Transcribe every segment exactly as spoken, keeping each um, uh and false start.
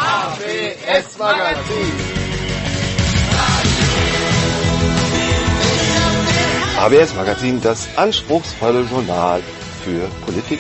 A B S Magazin. A B S Magazin, das anspruchsvolle Journal für Politik.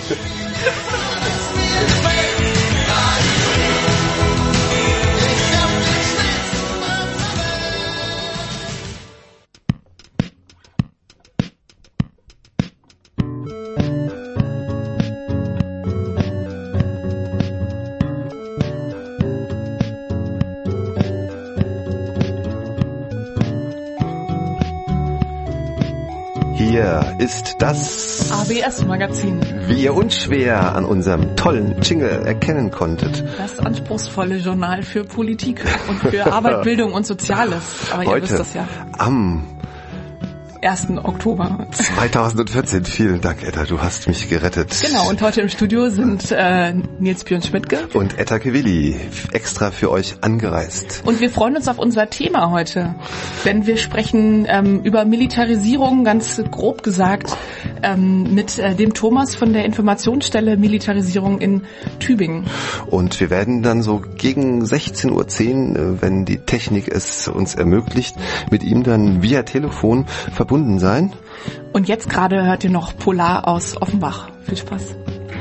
Hier ist das A B S Magazin. Wie ihr unschwer an unserem tollen Jingle erkennen konntet. Das anspruchsvolle Journal für Politik und für Arbeit, Bildung und Soziales. Aber Heute, ihr wisst das ja. Am ersten Oktober zweitausendvierzehn. Vielen Dank, Etta, du hast mich gerettet. Genau, und heute im Studio sind äh, Nils Björn-Schmidtke und Etta Kewili, extra für euch angereist. Und wir freuen uns auf unser Thema heute, denn wir sprechen ähm, über Militarisierung, ganz grob gesagt, ähm, mit äh, dem Thomas von der Informationsstelle Militarisierung in Tübingen. Und wir werden dann so gegen sechzehn Uhr zehn, äh, wenn die Technik es uns ermöglicht, mit ihm dann via Telefon verbunden sein. Und jetzt gerade hört ihr noch Polar aus Offenbach. Viel Spaß.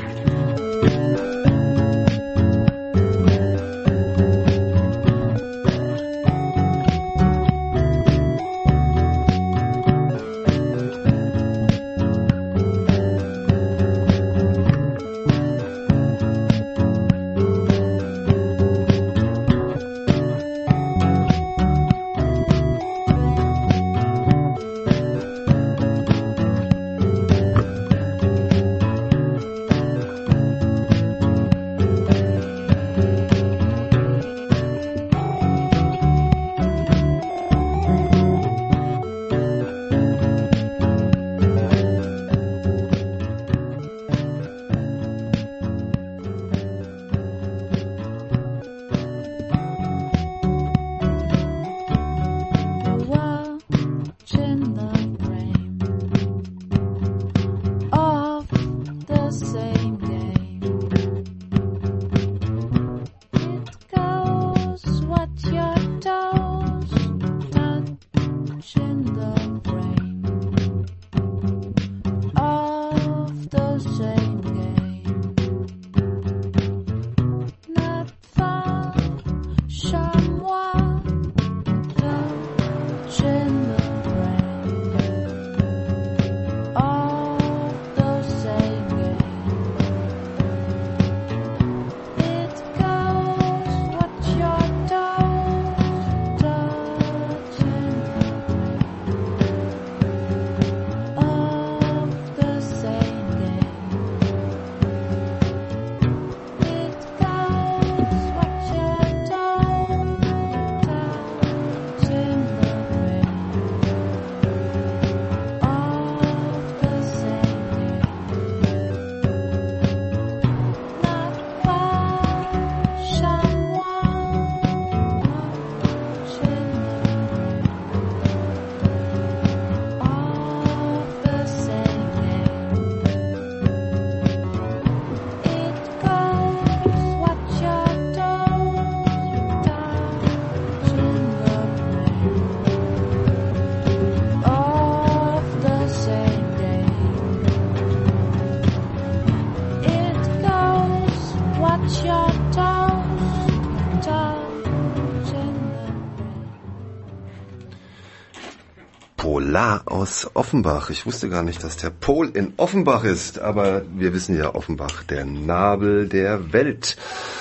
Polar aus Offenbach. Ich wusste gar nicht, dass der Pol in Offenbach ist, aber wir wissen ja, Offenbach, der Nabel der Welt.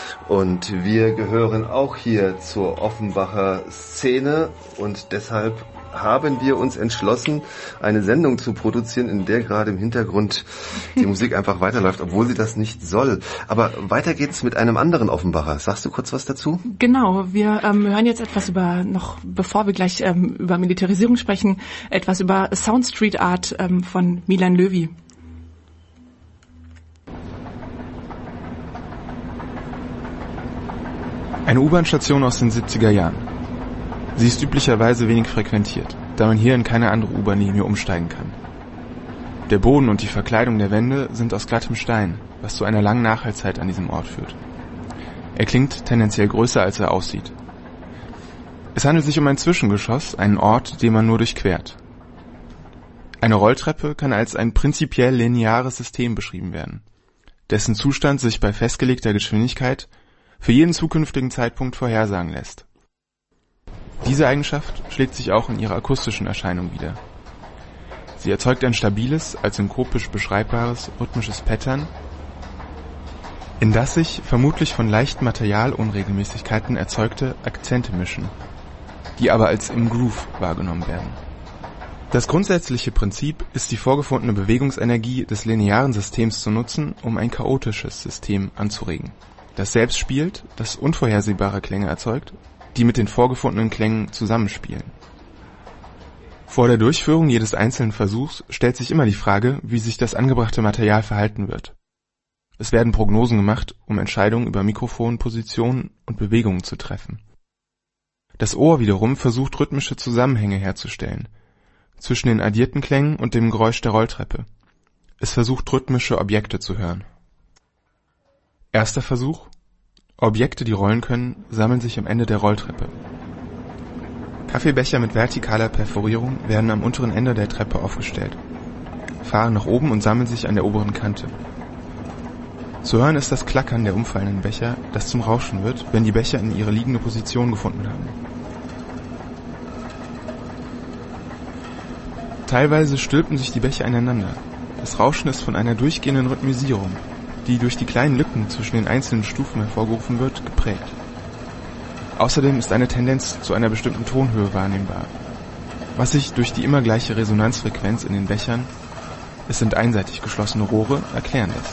Und wir gehören auch hier zur Offenbacher Szene und deshalb haben wir uns entschlossen, eine Sendung zu produzieren, in der gerade im Hintergrund die Musik einfach weiterläuft, obwohl sie das nicht soll. Aber weiter geht's mit einem anderen Offenbacher. Sagst du kurz was dazu? Genau, wir ähm, hören jetzt etwas über, noch bevor wir gleich ähm, über Militarisierung sprechen, etwas über Sound Street Art ähm, von Milan Löwy. Eine U-Bahn-Station aus den siebziger Jahren. Sie ist üblicherweise wenig frequentiert, da man hier in keine andere U-Bahn-Linie umsteigen kann. Der Boden und die Verkleidung der Wände sind aus glattem Stein, was zu einer langen Nachhaltzeit an diesem Ort führt. Er klingt tendenziell größer, als er aussieht. Es handelt sich um ein Zwischengeschoss, einen Ort, den man nur durchquert. Eine Rolltreppe kann als ein prinzipiell lineares System beschrieben werden, dessen Zustand sich bei festgelegter Geschwindigkeit für jeden zukünftigen Zeitpunkt vorhersagen lässt. Diese Eigenschaft schlägt sich auch in ihrer akustischen Erscheinung wider. Sie erzeugt ein stabiles, als synkopisch beschreibbares, rhythmisches Pattern, in das sich vermutlich von leichten Materialunregelmäßigkeiten erzeugte Akzente mischen, die aber als im Groove wahrgenommen werden. Das grundsätzliche Prinzip ist die vorgefundene Bewegungsenergie des linearen Systems zu nutzen, um ein chaotisches System anzuregen, das selbst spielt, das unvorhersehbare Klänge erzeugt, die mit den vorgefundenen Klängen zusammenspielen. Vor der Durchführung jedes einzelnen Versuchs stellt sich immer die Frage, wie sich das angebrachte Material verhalten wird. Es werden Prognosen gemacht, um Entscheidungen über Mikrofonpositionen und Bewegungen zu treffen. Das Ohr wiederum versucht rhythmische Zusammenhänge herzustellen zwischen den addierten Klängen und dem Geräusch der Rolltreppe. Es versucht rhythmische Objekte zu hören. Erster Versuch: Objekte, die rollen können, sammeln sich am Ende der Rolltreppe. Kaffeebecher mit vertikaler Perforierung werden am unteren Ende der Treppe aufgestellt, fahren nach oben und sammeln sich an der oberen Kante. Zu hören ist das Klackern der umfallenden Becher, das zum Rauschen wird, wenn die Becher in ihre liegende Position gefunden haben. Teilweise stülpen sich die Becher ineinander. Das Rauschen ist von einer durchgehenden Rhythmisierung, die durch die kleinen Lücken zwischen den einzelnen Stufen hervorgerufen wird, geprägt. Außerdem ist eine Tendenz zu einer bestimmten Tonhöhe wahrnehmbar, was sich durch die immer gleiche Resonanzfrequenz in den Bechern, es sind einseitig geschlossene Rohre, erklären lässt.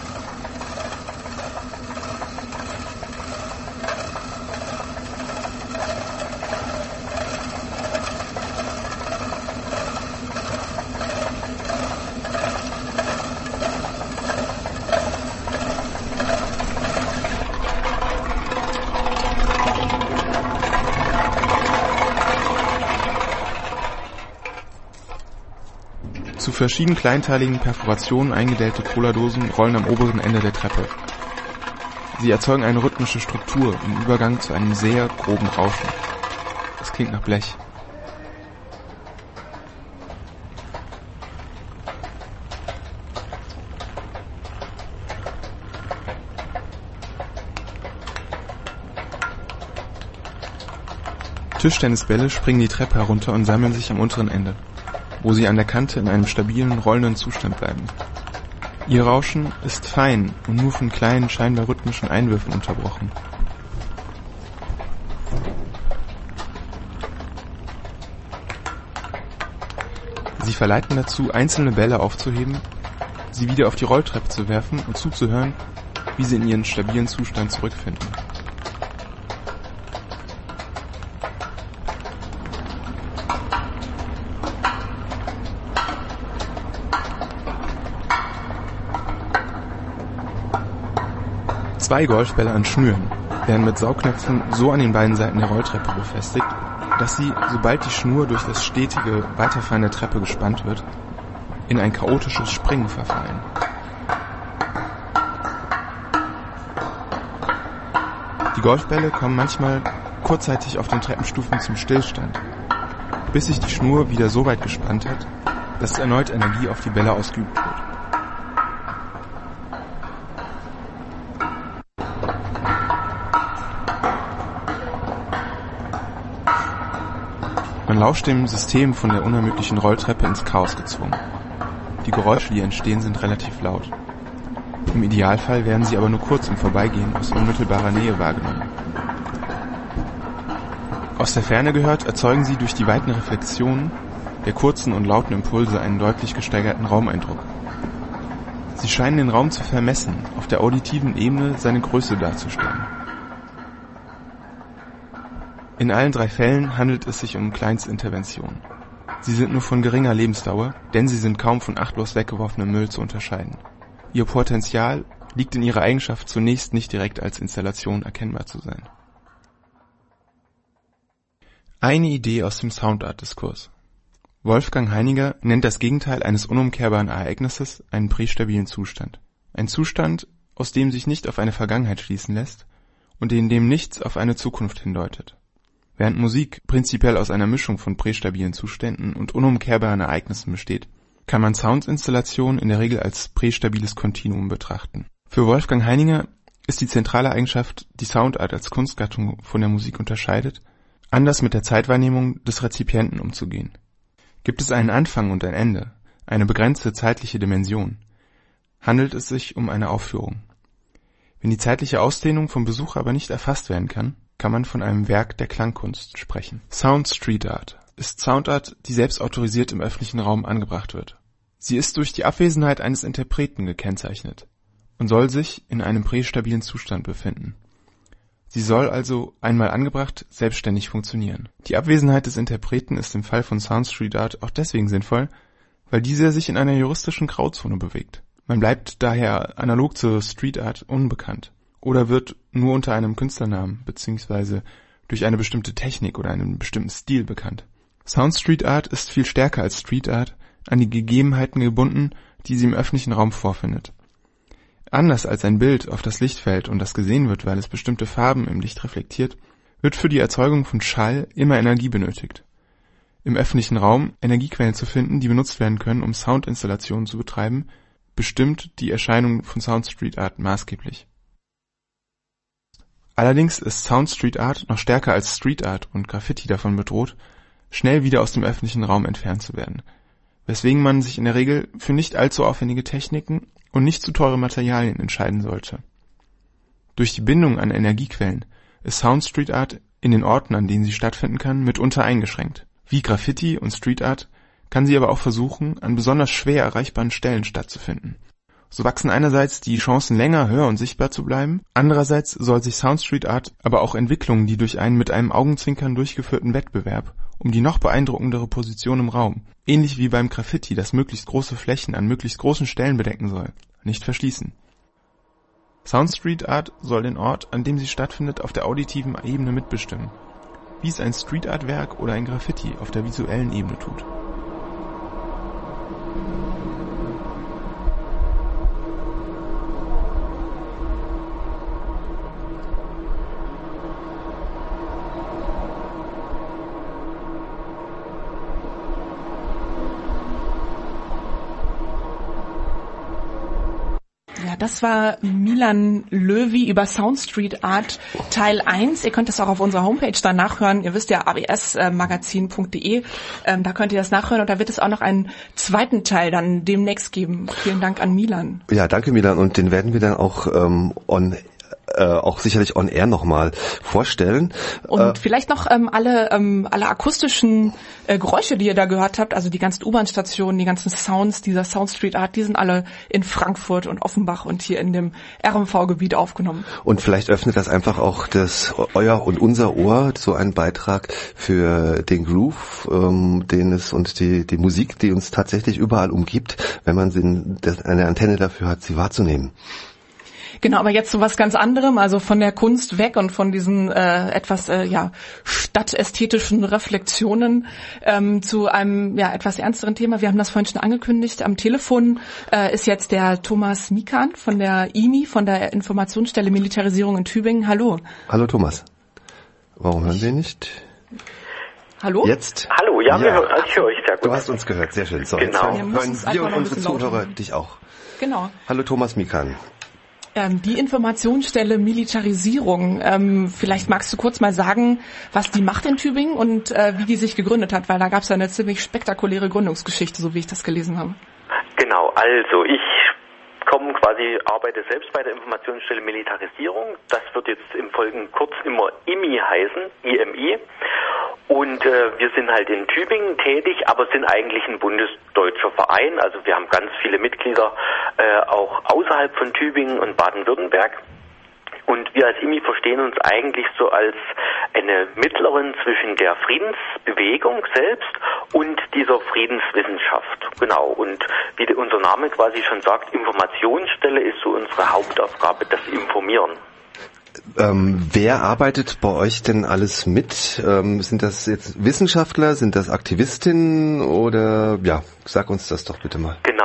Zu verschieden kleinteiligen Perforationen eingedellte Cola-Dosen rollen am oberen Ende der Treppe. Sie erzeugen eine rhythmische Struktur im Übergang zu einem sehr groben Rauschen. Es klingt nach Blech. Tischtennisbälle springen die Treppe herunter und sammeln sich am unteren Ende, wo sie an der Kante in einem stabilen, rollenden Zustand bleiben. Ihr Rauschen ist fein und nur von kleinen, scheinbar rhythmischen Einwürfen unterbrochen. Sie verleiten dazu, einzelne Bälle aufzuheben, sie wieder auf die Rolltreppe zu werfen und zuzuhören, wie sie in ihren stabilen Zustand zurückfinden. Zwei Golfbälle an Schnüren werden mit Saugnäpfen so an den beiden Seiten der Rolltreppe befestigt, dass sie, sobald die Schnur durch das stetige Weiterfahren der Treppe gespannt wird, in ein chaotisches Springen verfallen. Die Golfbälle kommen manchmal kurzzeitig auf den Treppenstufen zum Stillstand, bis sich die Schnur wieder so weit gespannt hat, dass erneut Energie auf die Bälle ausgeübt wird. Man lauscht dem System von der unermüdlichen Rolltreppe ins Chaos gezwungen. Die Geräusche, die entstehen, sind relativ laut. Im Idealfall werden sie aber nur kurz im Vorbeigehen aus unmittelbarer Nähe wahrgenommen. Aus der Ferne gehört, erzeugen sie durch die weiten Reflexionen der kurzen und lauten Impulse einen deutlich gesteigerten Raumeindruck. Sie scheinen den Raum zu vermessen, auf der auditiven Ebene seine Größe darzustellen. In allen drei Fällen handelt es sich um Kleinstinterventionen. Sie sind nur von geringer Lebensdauer, denn sie sind kaum von achtlos weggeworfenem Müll zu unterscheiden. Ihr Potenzial liegt in ihrer Eigenschaft, zunächst nicht direkt als Installation erkennbar zu sein. Eine Idee aus dem Soundart-Diskurs. Wolfgang Heiniger nennt das Gegenteil eines unumkehrbaren Ereignisses einen prästabilen Zustand. Ein Zustand, aus dem sich nicht auf eine Vergangenheit schließen lässt und in dem nichts auf eine Zukunft hindeutet. Während Musik prinzipiell aus einer Mischung von prästabilen Zuständen und unumkehrbaren Ereignissen besteht, kann man Soundinstallationen in der Regel als prästabiles Kontinuum betrachten. Für Wolfgang Heininger ist die zentrale Eigenschaft, die Soundart als Kunstgattung von der Musik unterscheidet, anders mit der Zeitwahrnehmung des Rezipienten umzugehen. Gibt es einen Anfang und ein Ende, eine begrenzte zeitliche Dimension, handelt es sich um eine Aufführung. Wenn die zeitliche Ausdehnung vom Besucher aber nicht erfasst werden kann, kann man von einem Werk der Klangkunst sprechen. Sound Street Art ist Soundart, die selbst autorisiert im öffentlichen Raum angebracht wird. Sie ist durch die Abwesenheit eines Interpreten gekennzeichnet und soll sich in einem prästabilen Zustand befinden. Sie soll also, einmal angebracht, selbstständig funktionieren. Die Abwesenheit des Interpreten ist im Fall von Sound Street Art auch deswegen sinnvoll, weil dieser sich in einer juristischen Grauzone bewegt. Man bleibt daher analog zur Street Art unbekannt oder wird nur unter einem Künstlernamen bzw. durch eine bestimmte Technik oder einen bestimmten Stil bekannt. Sound Street Art ist viel stärker als Street Art an die Gegebenheiten gebunden, die sie im öffentlichen Raum vorfindet. Anders als ein Bild auf das Licht fällt und das gesehen wird, weil es bestimmte Farben im Licht reflektiert, wird für die Erzeugung von Schall immer Energie benötigt. Im öffentlichen Raum Energiequellen zu finden, die benutzt werden können, um Soundinstallationen zu betreiben, bestimmt die Erscheinung von Sound Street Art maßgeblich. Allerdings ist Sound Street Art noch stärker als Street Art und Graffiti davon bedroht, schnell wieder aus dem öffentlichen Raum entfernt zu werden, weswegen man sich in der Regel für nicht allzu aufwendige Techniken und nicht zu teure Materialien entscheiden sollte. Durch die Bindung an Energiequellen ist Sound Street Art in den Orten, an denen sie stattfinden kann, mitunter eingeschränkt. Wie Graffiti und Street Art kann sie aber auch versuchen, an besonders schwer erreichbaren Stellen stattzufinden. So wachsen einerseits die Chancen, länger, höher und sichtbar zu bleiben, andererseits soll sich Sound Street Art aber auch Entwicklungen, die durch einen mit einem Augenzwinkern durchgeführten Wettbewerb um die noch beeindruckendere Position im Raum, ähnlich wie beim Graffiti, das möglichst große Flächen an möglichst großen Stellen bedecken soll, nicht verschließen. Sound Street Art soll den Ort, an dem sie stattfindet, auf der auditiven Ebene mitbestimmen, wie es ein Street Art Werk oder ein Graffiti auf der visuellen Ebene tut. Das war Milan Löwy über Sound Street Art Teil eins. Ihr könnt das auch auf unserer Homepage dann nachhören. Ihr wisst ja, a b s magazin punkt d e. Ähm, da könnt ihr das nachhören und da wird es auch noch einen zweiten Teil dann demnächst geben. Vielen Dank an Milan. Ja, danke Milan und den werden wir dann auch ähm, on Äh, auch sicherlich on air nochmal vorstellen. Und äh, vielleicht noch ähm, alle ähm, alle akustischen äh, Geräusche, die ihr da gehört habt, also die ganzen U-Bahn-Stationen, die ganzen Sounds dieser Sound Street Art, die sind alle in Frankfurt und Offenbach und hier in dem R M V-Gebiet aufgenommen. Und vielleicht öffnet das einfach auch das euer und unser Ohr, so ein Beitrag für den Groove, ähm, den es und die die Musik, die uns tatsächlich überall umgibt, wenn man sie, eine Antenne dafür hat, sie wahrzunehmen. Genau, aber jetzt zu was ganz anderem, also von der Kunst weg und von diesen äh, etwas äh, ja stadtästhetischen Reflexionen ähm, zu einem ja etwas ernsteren Thema. Wir haben das vorhin schon angekündigt. Am Telefon äh, ist jetzt der Thomas Mikan von der I M I, von der Informationsstelle Militarisierung in Tübingen. Hallo. Hallo Thomas. Warum hören wir nicht? Hallo? Jetzt? Hallo, ja, ja. Wir hören, ich höre euch sehr gut. Du hast uns gehört, sehr schön. So, genau. Jetzt hören wir, wir und unsere Zuhörer dich auch. Genau. Hallo Thomas Mikan. Ähm, die Informationsstelle Militarisierung, ähm, vielleicht magst du kurz mal sagen, was die macht in Tübingen und äh, wie die sich gegründet hat, weil da gab es ja eine ziemlich spektakuläre Gründungsgeschichte, so wie ich das gelesen habe. Genau, also ich komme quasi, arbeite selbst bei der Informationsstelle Militarisierung. Das wird jetzt im Folgenden kurz immer I M I heißen, I M I. Und äh, wir sind halt in Tübingen tätig, aber sind eigentlich ein bundesdeutscher Verein. Also wir haben ganz viele Mitglieder äh, auch außerhalb von Tübingen und Baden-Württemberg. Und wir als I M I verstehen uns eigentlich so als eine Mittlerin zwischen der Friedensbewegung selbst und dieser Friedenswissenschaft. Genau. Und wie unser Name quasi schon sagt, Informationsstelle ist so unsere Hauptaufgabe, das Informieren. Ähm, wer arbeitet bei euch denn alles mit? Ähm, sind das jetzt Wissenschaftler, sind das Aktivistinnen oder, ja, sag uns das doch bitte mal. Genau.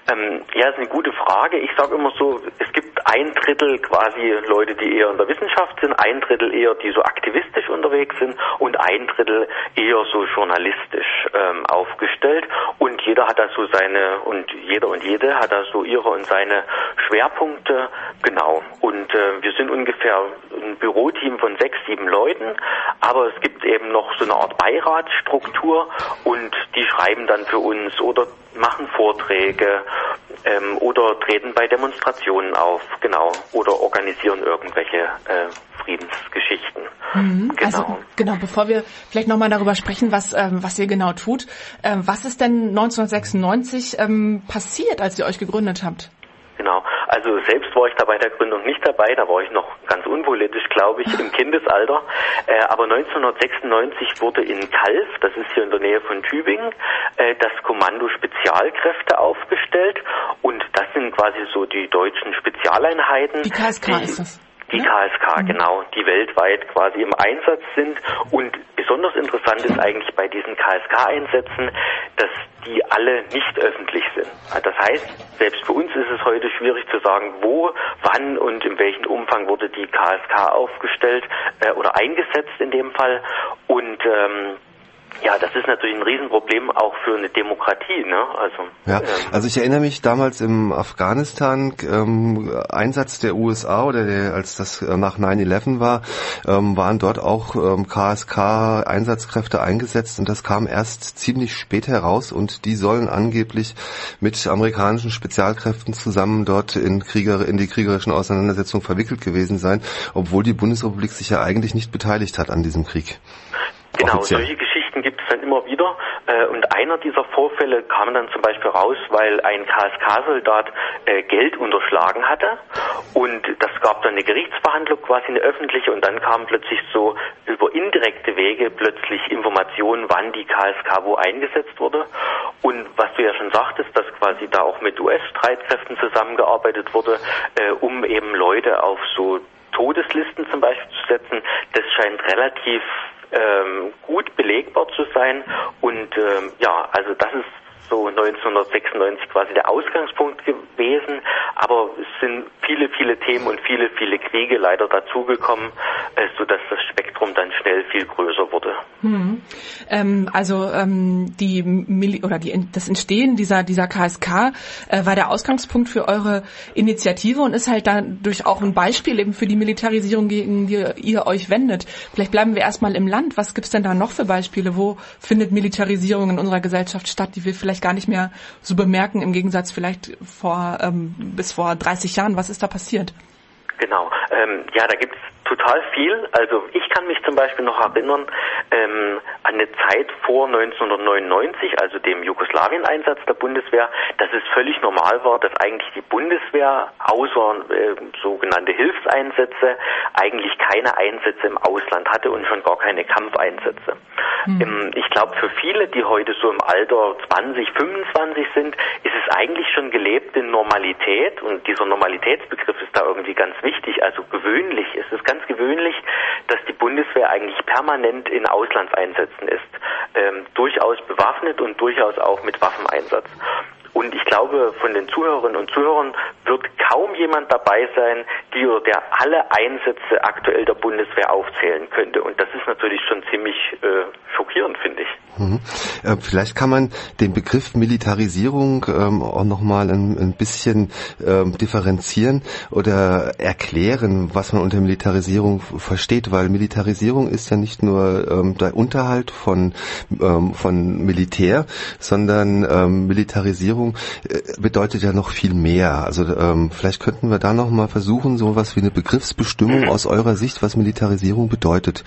Ähm, ja, ist eine gute Frage. Ich sage immer so, es gibt ein Drittel quasi Leute, die eher in der Wissenschaft sind, ein Drittel eher, die so aktivistisch unterwegs sind und ein Drittel eher so journalistisch ähm, aufgestellt. Und jeder hat da so seine, und jeder und jede hat da so ihre und seine Schwerpunkte, genau. Und äh, wir sind ungefähr ein Büroteam von sechs, sieben Leuten, aber es gibt eben noch so eine Art Beiratsstruktur und die schreiben dann für uns oder machen Vorträge ähm, oder treten bei Demonstrationen auf, genau, oder organisieren irgendwelche äh, Friedensgeschichten. Mhm, genau. Also genau, bevor wir vielleicht nochmal darüber sprechen, was ähm, was ihr genau tut, ähm, was ist denn neunzehnhundertsechsundneunzig ähm, passiert, als ihr euch gegründet habt? Genau, also selbst war ich da bei der Gründung nicht dabei, da war ich noch ganz unpolitisch, glaube ich, im Kindesalter. Äh, aber neunzehnhundertsechsundneunzig wurde in Calw, das ist hier in der Nähe von Tübingen, äh, das Kommando Spezialkräfte aufgestellt und das sind quasi so die deutschen Spezialeinheiten. Die K S K die, ist das? Die K S K, genau, die weltweit quasi im Einsatz sind. Und besonders interessant ist eigentlich bei diesen K S K-Einsätzen, dass die alle nicht öffentlich sind. Das heißt, selbst für uns ist es heute schwierig zu sagen, wo, wann und in welchem Umfang wurde die K S K aufgestellt äh, oder eingesetzt in dem Fall. Und ähm, ja, das ist natürlich ein Riesenproblem auch für eine Demokratie, ne? Also ja, ähm, also ich erinnere mich damals im Afghanistan ähm, Einsatz der U S A oder der, als das äh, nach nine eleven war, ähm, waren dort auch ähm, K S K Einsatzkräfte eingesetzt und das kam erst ziemlich spät heraus und die sollen angeblich mit amerikanischen Spezialkräften zusammen dort in Krieger in die kriegerischen Auseinandersetzungen verwickelt gewesen sein, obwohl die Bundesrepublik sich ja eigentlich nicht beteiligt hat an diesem Krieg. Genau, Offiziell. solche Geschichten gibt es dann immer wieder. Und einer dieser Vorfälle kam dann zum Beispiel raus, weil ein K S K-Soldat Geld unterschlagen hatte. Und das gab dann eine Gerichtsverhandlung, quasi eine öffentliche. Und dann kamen plötzlich so über indirekte Wege plötzlich Informationen, wann die K S K wo eingesetzt wurde. Und was du ja schon sagtest, dass quasi da auch mit U S-Streitkräften zusammengearbeitet wurde, um eben Leute auf so Todeslisten zum Beispiel zu setzen, das scheint relativ ähm, gut belegbar zu sein und ähm, ja, also das ist so neunzehnhundertsechsundneunzig quasi der Ausgangspunkt gewesen, aber es sind viele, viele Themen und viele, viele Kriege leider dazugekommen, äh, sodass das Spektrum dann schnell viel größer wurde. Hm. Ähm, also ähm, die Mil- oder die das Entstehen dieser dieser K S K äh, war der Ausgangspunkt für eure Initiative und ist halt dadurch auch ein Beispiel eben für die Militarisierung, gegen die ihr euch wendet. Vielleicht bleiben wir erstmal im Land. Was gibt's denn da noch für Beispiele? Wo findet Militarisierung in unserer Gesellschaft statt, die wir vielleicht gar nicht mehr so bemerken, im Gegensatz vielleicht vor ähm, bis vor dreißig Jahren? Was ist da passiert? Genau, ähm, ja, da gibt's total viel. Also ich kann mich zum Beispiel noch erinnern ähm, an eine Zeit vor neunzehnhundertneunundneunzig, also dem Jugoslawien-Einsatz der Bundeswehr, dass es völlig normal war, dass eigentlich die Bundeswehr außer äh, sogenannte Hilfseinsätze eigentlich keine Einsätze im Ausland hatte und schon gar keine Kampfeinsätze. Mhm. Ähm, ich glaube, für viele, die heute so im Alter zwanzig, fünfundzwanzig sind, ist es eigentlich schon gelebte Normalität und dieser Normalitätsbegriff ist da irgendwie ganz wichtig, also gewöhnlich ist es ganz gewöhnlich, dass die Bundeswehr eigentlich permanent in Auslandseinsätzen ist, ähm, durchaus bewaffnet und durchaus auch mit Waffeneinsatz. Und ich glaube, von den Zuhörerinnen und Zuhörern wird kaum jemand dabei sein, die oder der alle Einsätze aktuell der Bundeswehr aufzählen könnte. Und das ist natürlich schon ziemlich äh, schockierend, finde ich. Mhm. Äh, vielleicht kann man den Begriff Militarisierung ähm, auch nochmal ein, ein bisschen ähm, differenzieren oder erklären, was man unter Militarisierung versteht, weil Militarisierung ist ja nicht nur ähm, der Unterhalt von, ähm, von Militär, sondern ähm, Militarisierung bedeutet ja noch viel mehr. Also ähm, vielleicht könnten wir da noch mal versuchen, so was wie eine Begriffsbestimmung mhm. aus eurer Sicht, was Militarisierung bedeutet.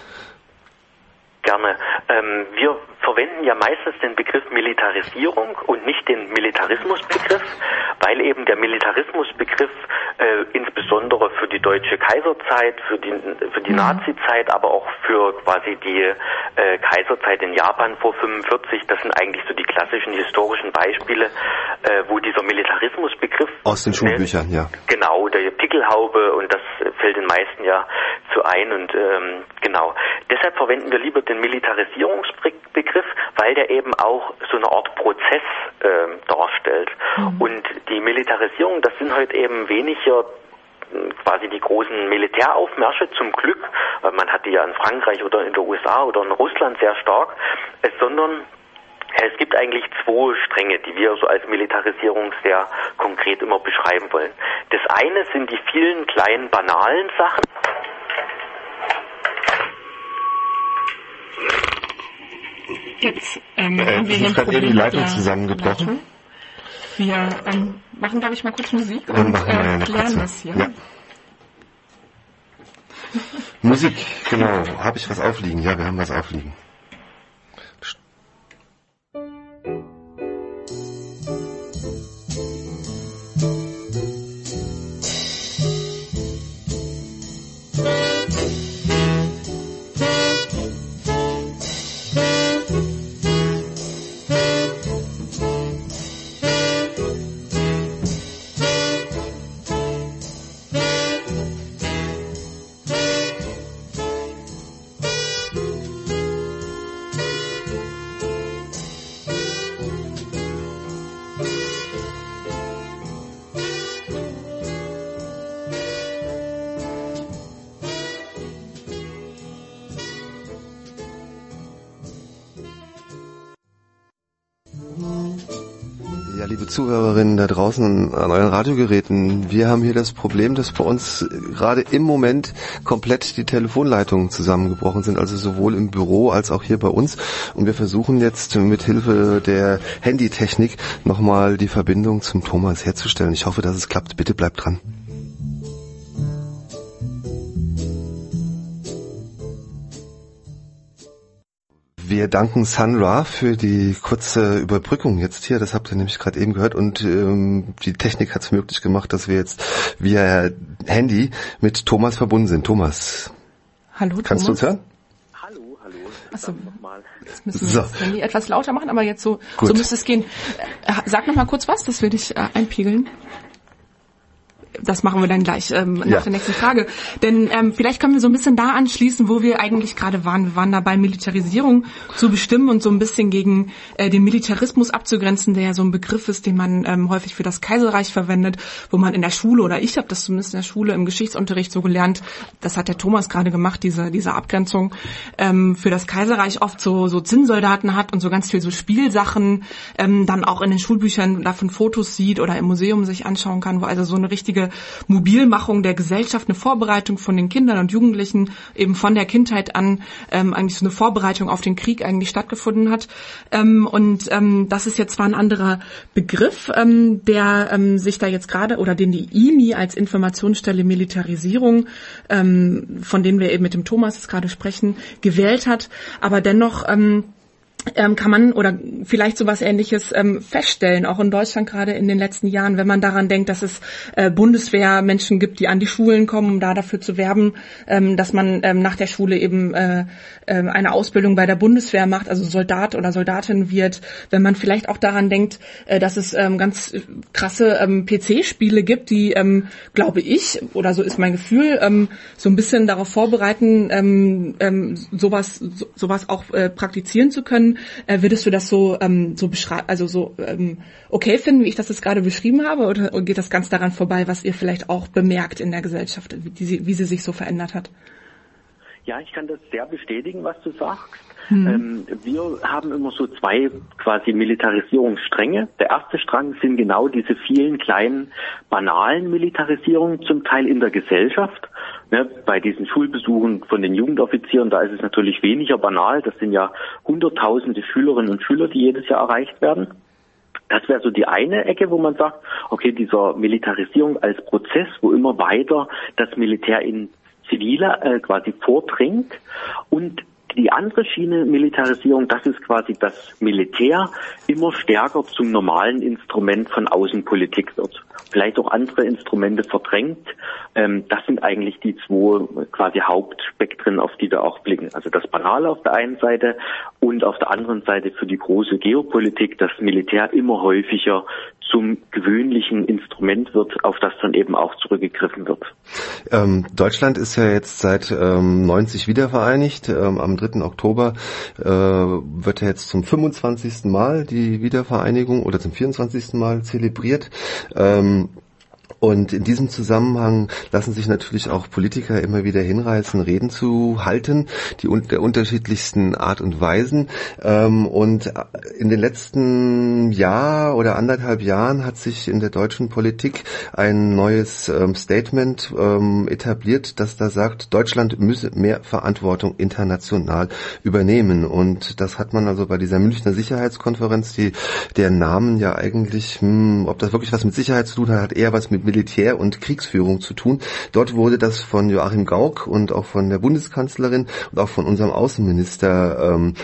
Gerne. Ähm, wir verwenden ja meistens den Begriff Militarisierung und nicht den Militarismusbegriff, weil eben der Militarismusbegriff äh, insbesondere für die deutsche Kaiserzeit, für die für die mhm. Nazizeit, aber auch für quasi die äh, Kaiserzeit in Japan vor fünfundvierzig, das sind eigentlich so die klassischen historischen Beispiele, äh, wo dieser Militarismusbegriff aus den Schulbüchern, äh, ja. Genau, der Pickelhaube und das fällt den meisten ja dazu ein und ähm, genau. Deshalb verwenden wir lieber den Militarisierungsbegriff, weil der eben auch so eine Art Prozess ähm, darstellt. Mhm. Und die Militarisierung, das sind heute eben weniger quasi die großen Militäraufmärsche, zum Glück, weil man hat die ja in Frankreich oder in der U S A oder in Russland sehr stark, äh, sondern es gibt eigentlich zwei Stränge, die wir so als Militarisierung sehr konkret immer beschreiben wollen. Das eine sind die vielen kleinen, banalen Sachen. Jetzt ähm, äh, haben wir hier ein gerade Problem eben die Leitung mit der zusammengebrochen. Leitung. Wir ähm, machen, glaube ich, mal kurz Musik Dann und machen wir äh, eine klären kurze- das hier. Ja. Musik, genau. Habe ich was aufliegen? Ja, wir haben was aufliegen. Ja, liebe Zuhörerinnen da draußen an euren Radiogeräten, wir haben hier das Problem, dass bei uns gerade im Moment komplett die Telefonleitungen zusammengebrochen sind, also sowohl im Büro als auch hier bei uns. Und wir versuchen jetzt mit Hilfe der Handytechnik nochmal die Verbindung zum Thomas herzustellen. Ich hoffe, dass es klappt. Bitte bleibt dran. Wir danken Sun Ra für die kurze Überbrückung jetzt hier. Das habt ihr nämlich gerade eben gehört. Und ähm, die Technik hat es möglich gemacht, dass wir jetzt via Handy mit Thomas verbunden sind. Thomas, Hallo, kannst Thomas. du uns hören? Hallo, hallo. Achso, Nochmal. jetzt müssen wir So. das Handy etwas lauter machen, aber jetzt so, Gut. so müsste es gehen. Äh, sag noch mal kurz was, das will ich äh, einpegeln. Das machen wir dann gleich ähm, nach Ja. der nächsten Frage. Denn ähm, vielleicht können wir so ein bisschen da anschließen, wo wir eigentlich gerade waren. Wir waren dabei, Militarisierung zu bestimmen und so ein bisschen gegen äh, den Militarismus abzugrenzen, der ja so ein Begriff ist, den man ähm, häufig für das Kaiserreich verwendet, wo man in der Schule, oder ich habe das zumindest in der Schule im Geschichtsunterricht so gelernt, das hat der Thomas gerade gemacht, diese diese Abgrenzung, ähm, für das Kaiserreich oft so so Zinnsoldaten hat und so ganz viel so Spielsachen, ähm, dann auch in den Schulbüchern davon Fotos sieht oder im Museum sich anschauen kann, wo also so eine richtige Mobilmachung der Gesellschaft, eine Vorbereitung von den Kindern und Jugendlichen eben von der Kindheit an, ähm, eigentlich so eine Vorbereitung auf den Krieg eigentlich stattgefunden hat. Ähm, und ähm, das ist jetzt zwar ein anderer Begriff, ähm, der ähm, sich da jetzt gerade, oder den die I M I als Informationsstelle Militarisierung, ähm, von denen wir eben mit dem Thomas jetzt gerade sprechen, gewählt hat, aber dennoch ähm, Ähm, kann man oder vielleicht sowas Ähnliches ähm, feststellen, auch in Deutschland gerade in den letzten Jahren, wenn man daran denkt, dass es äh, Bundeswehrmenschen gibt, die an die Schulen kommen, um da dafür zu werben, ähm, dass man ähm, nach der Schule eben äh, äh, eine Ausbildung bei der Bundeswehr macht, also Soldat oder Soldatin wird. Wenn man vielleicht auch daran denkt, äh, dass es ähm, ganz krasse ähm, P C-Spiele gibt, die, ähm, glaube ich, oder so ist mein Gefühl, ähm, so ein bisschen darauf vorbereiten, ähm, ähm, sowas, so, sowas auch äh, praktizieren zu können. Äh, würdest du das so ähm, so beschreiben, also so ähm, okay finden, wie ich das jetzt gerade beschrieben habe, oder geht das ganz daran vorbei, was ihr vielleicht auch bemerkt in der Gesellschaft, wie, die, wie sie sich so verändert hat? Ja, ich kann das sehr bestätigen, was du sagst. Mhm. Ähm, wir haben immer so zwei quasi Militarisierungsstränge. Der erste Strang sind genau diese vielen kleinen, banalen Militarisierungen, zum Teil in der Gesellschaft. Ne, bei diesen Schulbesuchen von den Jugendoffizieren, da ist es natürlich weniger banal. Das sind ja hunderttausende Schülerinnen und Schüler, die jedes Jahr erreicht werden. Das wäre so die eine Ecke, wo man sagt, okay, dieser Militarisierung als Prozess, wo immer weiter das Militär in Zivile äh, quasi vordringt. Und die andere Schiene Militarisierung, das ist quasi das Militär immer stärker zum normalen Instrument von Außenpolitik wird. Vielleicht auch andere Instrumente verdrängt. Ähm, das sind eigentlich die zwei quasi Hauptspektren, auf die wir auch blicken. Also das Banale auf der einen Seite und auf der anderen Seite für die große Geopolitik das Militär immer häufiger zum gewöhnlichen Instrument wird, auf das dann eben auch zurückgegriffen wird. Ähm, Deutschland ist ja jetzt seit ähm, neunzig wiedervereinigt. Ähm, am dritten Oktober äh, wird ja jetzt zum fünfundzwanzigsten Mal die Wiedervereinigung oder zum vierundzwanzigsten Mal zelebriert. Ähm, Und in diesem Zusammenhang lassen sich natürlich auch Politiker immer wieder hinreißen, Reden zu halten, die der unterschiedlichsten Art und Weisen. Und in den letzten Jahr oder anderthalb Jahren hat sich in der deutschen Politik ein neues Statement etabliert, das da sagt, Deutschland müsse mehr Verantwortung international übernehmen. Und das hat man also bei dieser Münchner Sicherheitskonferenz, die deren Namen ja eigentlich, hm, ob das wirklich was mit Sicherheit zu tun hat, hat eher was mit Militär- und Kriegsführung zu tun. Dort wurde das von Joachim Gauck und auch von der Bundeskanzlerin und auch von unserem Außenminister ähm,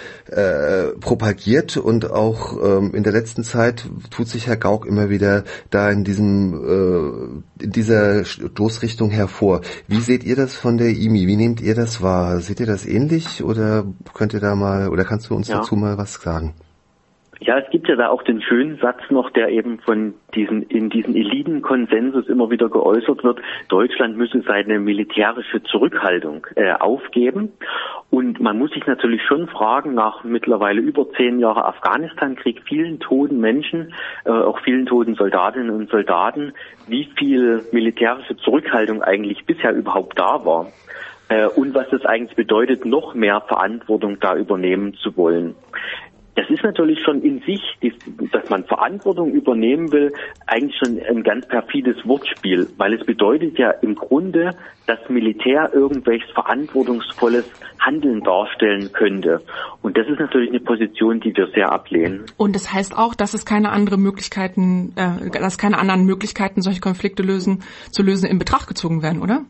äh, propagiert, und auch ähm, in der letzten Zeit tut sich Herr Gauck immer wieder da in diesem äh, in dieser Stoßrichtung hervor. Wie seht ihr das von der I M I? Wie nehmt ihr das wahr? Seht ihr das ähnlich, oder könnt ihr da mal, oder kannst du uns ja. dazu mal was sagen? Ja, es gibt ja da auch den schönen Satz noch, der eben von diesen, in diesen Elitenkonsensus immer wieder geäußert wird. Deutschland müsse seine militärische Zurückhaltung äh, aufgeben. Und man muss sich natürlich schon fragen, nach mittlerweile über zehn Jahren Afghanistan-Krieg, vielen toten Menschen, äh, auch vielen toten Soldatinnen und Soldaten, wie viel militärische Zurückhaltung eigentlich bisher überhaupt da war. Äh, und was es eigentlich bedeutet, noch mehr Verantwortung da übernehmen zu wollen. Das ist natürlich schon in sich, dass man Verantwortung übernehmen will, eigentlich schon ein ganz perfides Wortspiel, weil es bedeutet ja im Grunde, dass Militär irgendwelches verantwortungsvolles Handeln darstellen könnte. Und das ist natürlich eine Position, die wir sehr ablehnen. Und das heißt auch, dass es keine anderen Möglichkeiten, äh, dass keine anderen Möglichkeiten, solche Konflikte lösen, zu lösen, in Betracht gezogen werden, oder?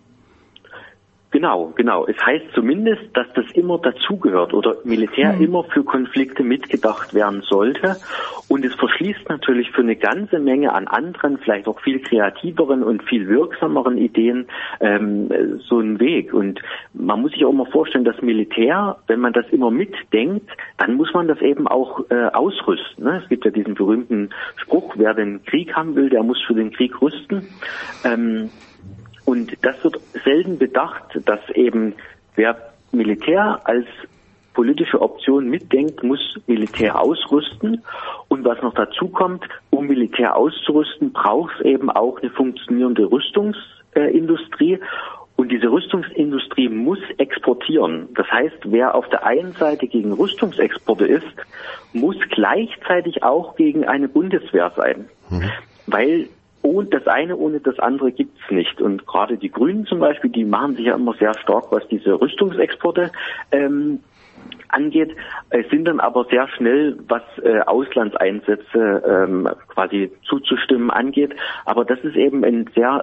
Genau, genau. Es heißt zumindest, dass das immer dazugehört oder Militär mhm. immer für Konflikte mitgedacht werden sollte. Und es verschließt natürlich für eine ganze Menge an anderen, vielleicht auch viel kreativeren und viel wirksameren Ideen ähm, so einen Weg. Und man muss sich auch mal vorstellen, dass Militär, wenn man das immer mitdenkt, dann muss man das eben auch äh, ausrüsten. Ne? Es gibt ja diesen berühmten Spruch, wer den Krieg haben will, der muss für den Krieg rüsten. Ähm, Und das wird selten bedacht, dass eben wer Militär als politische Option mitdenkt, muss Militär ausrüsten. Und was noch dazu kommt, um Militär auszurüsten, braucht es eben auch eine funktionierende Rüstungsindustrie. Und diese Rüstungsindustrie muss exportieren. Das heißt, wer auf der einen Seite gegen Rüstungsexporte ist, muss gleichzeitig auch gegen eine Bundeswehr sein. Mhm. Weil Und das eine ohne das andere gibt's nicht. Und gerade die Grünen zum Beispiel, die machen sich ja immer sehr stark, was diese Rüstungsexporte ähm, angeht, äh, sind dann aber sehr schnell, was äh, Auslandseinsätze ähm, quasi zuzustimmen angeht. Aber das ist eben ein sehr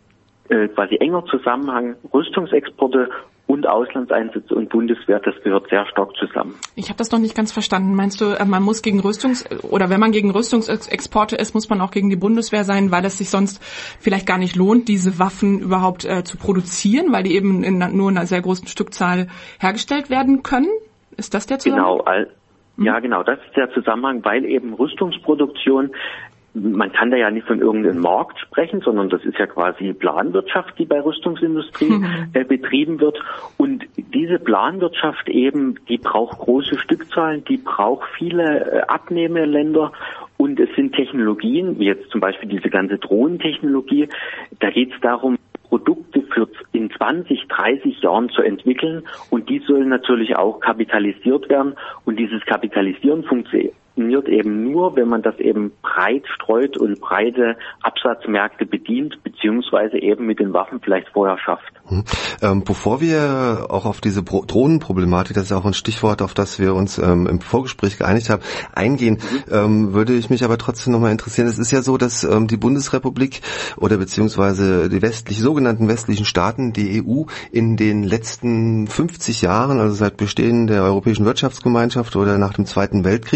äh, quasi enger Zusammenhang, Rüstungsexporte und Auslandseinsätze und Bundeswehr, das gehört sehr stark zusammen. Ich habe das noch nicht ganz verstanden. Meinst du, man muss gegen Rüstungs- oder wenn man gegen Rüstungsexporte ist, muss man auch gegen die Bundeswehr sein, weil es sich sonst vielleicht gar nicht lohnt, diese Waffen überhaupt äh, zu produzieren, weil die eben in nur in einer sehr großen Stückzahl hergestellt werden können? Ist das der Zusammenhang? Genau, all, ja genau, das ist der Zusammenhang, weil eben Rüstungsproduktion, man kann da ja nicht von irgendeinem Markt sprechen, sondern das ist ja quasi Planwirtschaft, die bei Rüstungsindustrie mhm. äh, betrieben wird. Und diese Planwirtschaft eben, die braucht große Stückzahlen, die braucht viele äh, Abnehmerländer. Und es sind Technologien, wie jetzt zum Beispiel diese ganze Drohnentechnologie, da geht es darum, Produkte für in zwanzig, dreißig Jahren zu entwickeln. Und die sollen natürlich auch kapitalisiert werden. Und dieses Kapitalisieren funktioniert eben nur, wenn man das eben breit streut und breite Absatzmärkte bedient, beziehungsweise eben mit den Waffen vielleicht vorher schafft. Hm. Ähm, bevor wir auch auf diese Pro- Drohnenproblematik, das ist ja auch ein Stichwort, auf das wir uns ähm, im Vorgespräch geeinigt haben, eingehen, mhm. ähm, würde ich mich aber trotzdem nochmal interessieren. Es ist ja so, dass ähm, die Bundesrepublik oder beziehungsweise die westlich, sogenannten westlichen Staaten, die E U, in den letzten fünfzig Jahren, also seit Bestehen der Europäischen Wirtschaftsgemeinschaft oder nach dem Zweiten Weltkrieg, ja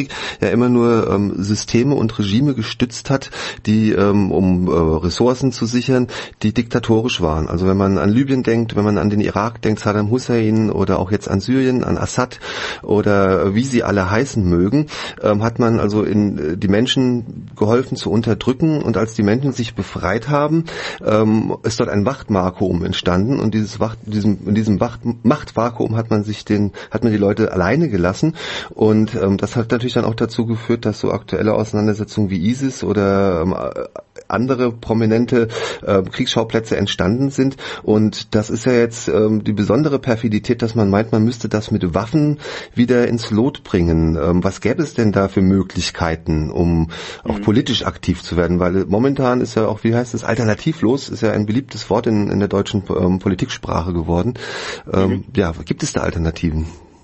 ja immer nur ähm, Systeme und Regime gestützt hat, die, ähm, um äh, Ressourcen zu sichern, die diktatorisch waren. Also wenn man an Libyen denkt, wenn man an den Irak denkt, Saddam Hussein oder auch jetzt an Syrien, an Assad oder wie sie alle heißen mögen, ähm, hat man also in äh, die Menschen geholfen zu unterdrücken, und als die Menschen sich befreit haben, ähm, ist dort ein Machtvakuum entstanden, und dieses Wacht, diesem, in diesem Wacht, Machtvakuum hat man sich den, hat man die Leute alleine gelassen, und ähm, das hat natürlich dann auch dazu geführt, dass so aktuelle Auseinandersetzungen wie ISIS oder ähm, andere prominente äh, Kriegsschauplätze entstanden sind. Und das ist ja jetzt ähm, die besondere Perfidität, dass man meint, man müsste das mit Waffen wieder ins Lot bringen. Ähm, was gäbe es denn da für Möglichkeiten, um auch mhm. politisch aktiv zu werden? Weil momentan ist ja auch, wie heißt es, alternativlos, ist ja ein beliebtes Wort in, in der deutschen ähm, Politiksprache geworden. Ähm, mhm. Ja, gibt es da Alternativen?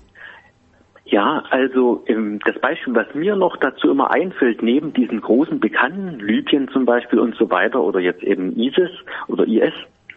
Ja, also ähm, das Beispiel, was mir noch dazu immer einfällt, neben diesen großen Bekannten, Libyen zum Beispiel und so weiter, oder jetzt eben ISIS oder I S,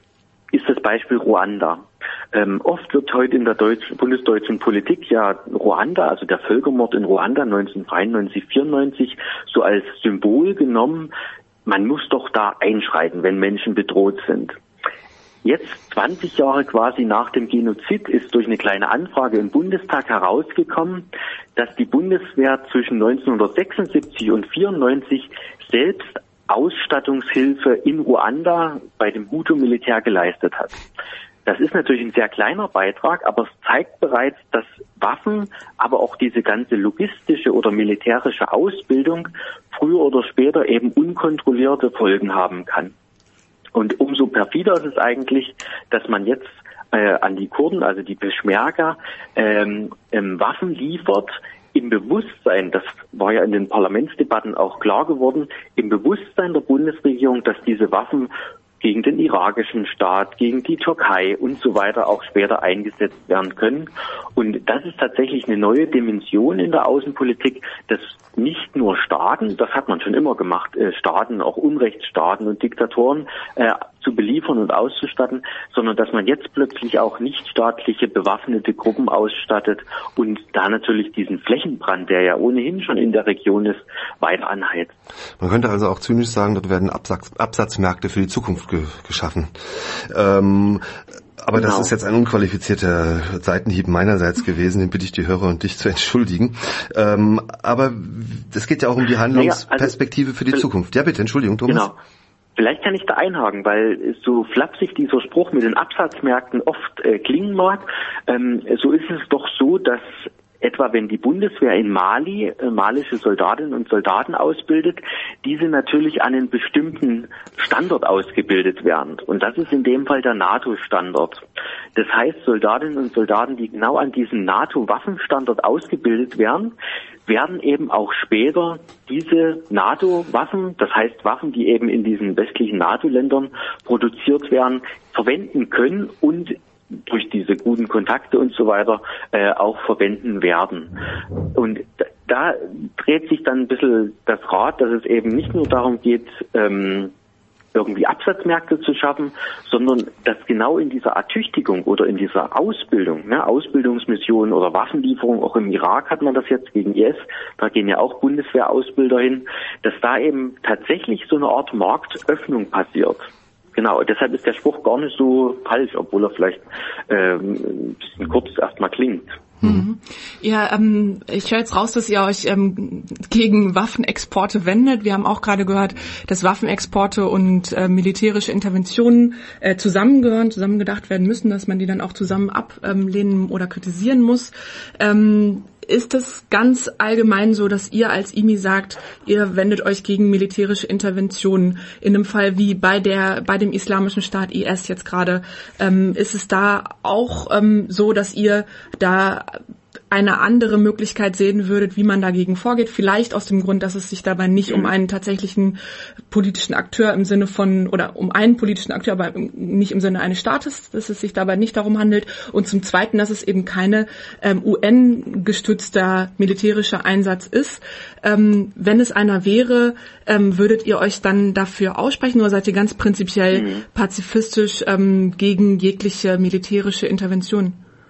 ist das Beispiel Ruanda. Ähm, oft wird heute in der deutschen, bundesdeutschen Politik ja Ruanda, also der Völkermord in Ruanda neunzehnhundertdreiundneunzig, vierundneunzig, so als Symbol genommen. Man muss doch da einschreiten, wenn Menschen bedroht sind. Jetzt, zwanzig Jahre quasi nach dem Genozid, ist durch eine kleine Anfrage im Bundestag herausgekommen, dass die Bundeswehr zwischen neunzehnhundertsechsundsiebzig und vierundneunzig selbst Ausstattungshilfe in Ruanda bei dem Hutu-Militär geleistet hat. Das ist natürlich ein sehr kleiner Beitrag, aber es zeigt bereits, dass Waffen, aber auch diese ganze logistische oder militärische Ausbildung früher oder später eben unkontrollierte Folgen haben kann. Und umso perfider ist es eigentlich, dass man jetzt äh, an die Kurden, also die Peschmerga, ähm, ähm, Waffen liefert, im Bewusstsein, das war ja in den Parlamentsdebatten auch klar geworden, im Bewusstsein der Bundesregierung, dass diese Waffen gegen den irakischen Staat, gegen die Türkei und so weiter auch später eingesetzt werden können. Und das ist tatsächlich eine neue Dimension in der Außenpolitik, dass nicht nur Staaten, das hat man schon immer gemacht, äh, Staaten, auch Unrechtsstaaten und Diktatoren äh, zu beliefern und auszustatten, sondern dass man jetzt plötzlich auch nichtstaatliche bewaffnete Gruppen ausstattet und da natürlich diesen Flächenbrand, der ja ohnehin schon in der Region ist, weiter anheizt. Man könnte also auch zynisch sagen, dort werden Absatz, Absatzmärkte für die Zukunft ge- geschaffen. Ähm, Aber genau. Das ist jetzt ein unqualifizierter Seitenhieb meinerseits gewesen, den bitte ich die Hörer und dich zu entschuldigen. Ähm, aber es geht ja auch um die Handlungsperspektive naja, also, für die Zukunft. Ja bitte, Entschuldigung, Thomas. Genau. Vielleicht kann ich da einhaken, weil so flapsig dieser Spruch mit den Absatzmärkten oft äh, klingen mag. Ähm, so ist es doch so, dass etwa wenn die Bundeswehr in Mali äh, malische Soldatinnen und Soldaten ausbildet, diese natürlich an einen bestimmten Standort ausgebildet werden. Und das ist in dem Fall der NATO-Standort. Das heißt, Soldatinnen und Soldaten, die genau an diesem NATO-Waffenstandort ausgebildet werden, werden eben auch später diese NATO-Waffen, das heißt Waffen, die eben in diesen westlichen NATO-Ländern produziert werden, verwenden können und durch diese guten Kontakte und so weiter äh, auch verwenden werden. Und da, da dreht sich dann ein bisschen das Rad, dass es eben nicht nur darum geht, ähm, irgendwie Absatzmärkte zu schaffen, sondern dass genau in dieser Ertüchtigung oder in dieser Ausbildung, ne, Ausbildungsmissionen oder Waffenlieferung, auch im Irak hat man das jetzt gegen I S, da gehen ja auch Bundeswehrausbilder hin, dass da eben tatsächlich so eine Art Marktöffnung passiert. Genau, deshalb ist der Spruch gar nicht so falsch, obwohl er vielleicht ähm, ein bisschen kurz erstmal klingt. Mhm. Ja, ähm, ich höre jetzt raus, dass ihr euch ähm, gegen Waffenexporte wendet. Wir haben auch gerade gehört, dass Waffenexporte und äh, militärische Interventionen äh, zusammengehören, zusammen gedacht werden müssen, dass man die dann auch zusammen ablehnen oder kritisieren muss. Ähm, Ist es ganz allgemein so, dass ihr als I M I sagt, ihr wendet euch gegen militärische Interventionen in einem Fall wie bei der bei dem islamischen Staat I S jetzt gerade? Ähm, ist es da auch ähm, so, dass ihr da eine andere Möglichkeit sehen würdet, wie man dagegen vorgeht? Vielleicht aus dem Grund, dass es sich dabei nicht um einen tatsächlichen politischen Akteur im Sinne von, oder um einen politischen Akteur, aber nicht im Sinne eines Staates, dass es sich dabei nicht darum handelt. Und zum Zweiten, dass es eben keine ähm, U N-gestützter militärischer Einsatz ist. Ähm, wenn es einer wäre, ähm, würdet ihr euch dann dafür aussprechen oder seid ihr ganz prinzipiell mhm. pazifistisch ähm, gegen jegliche militärische Intervention?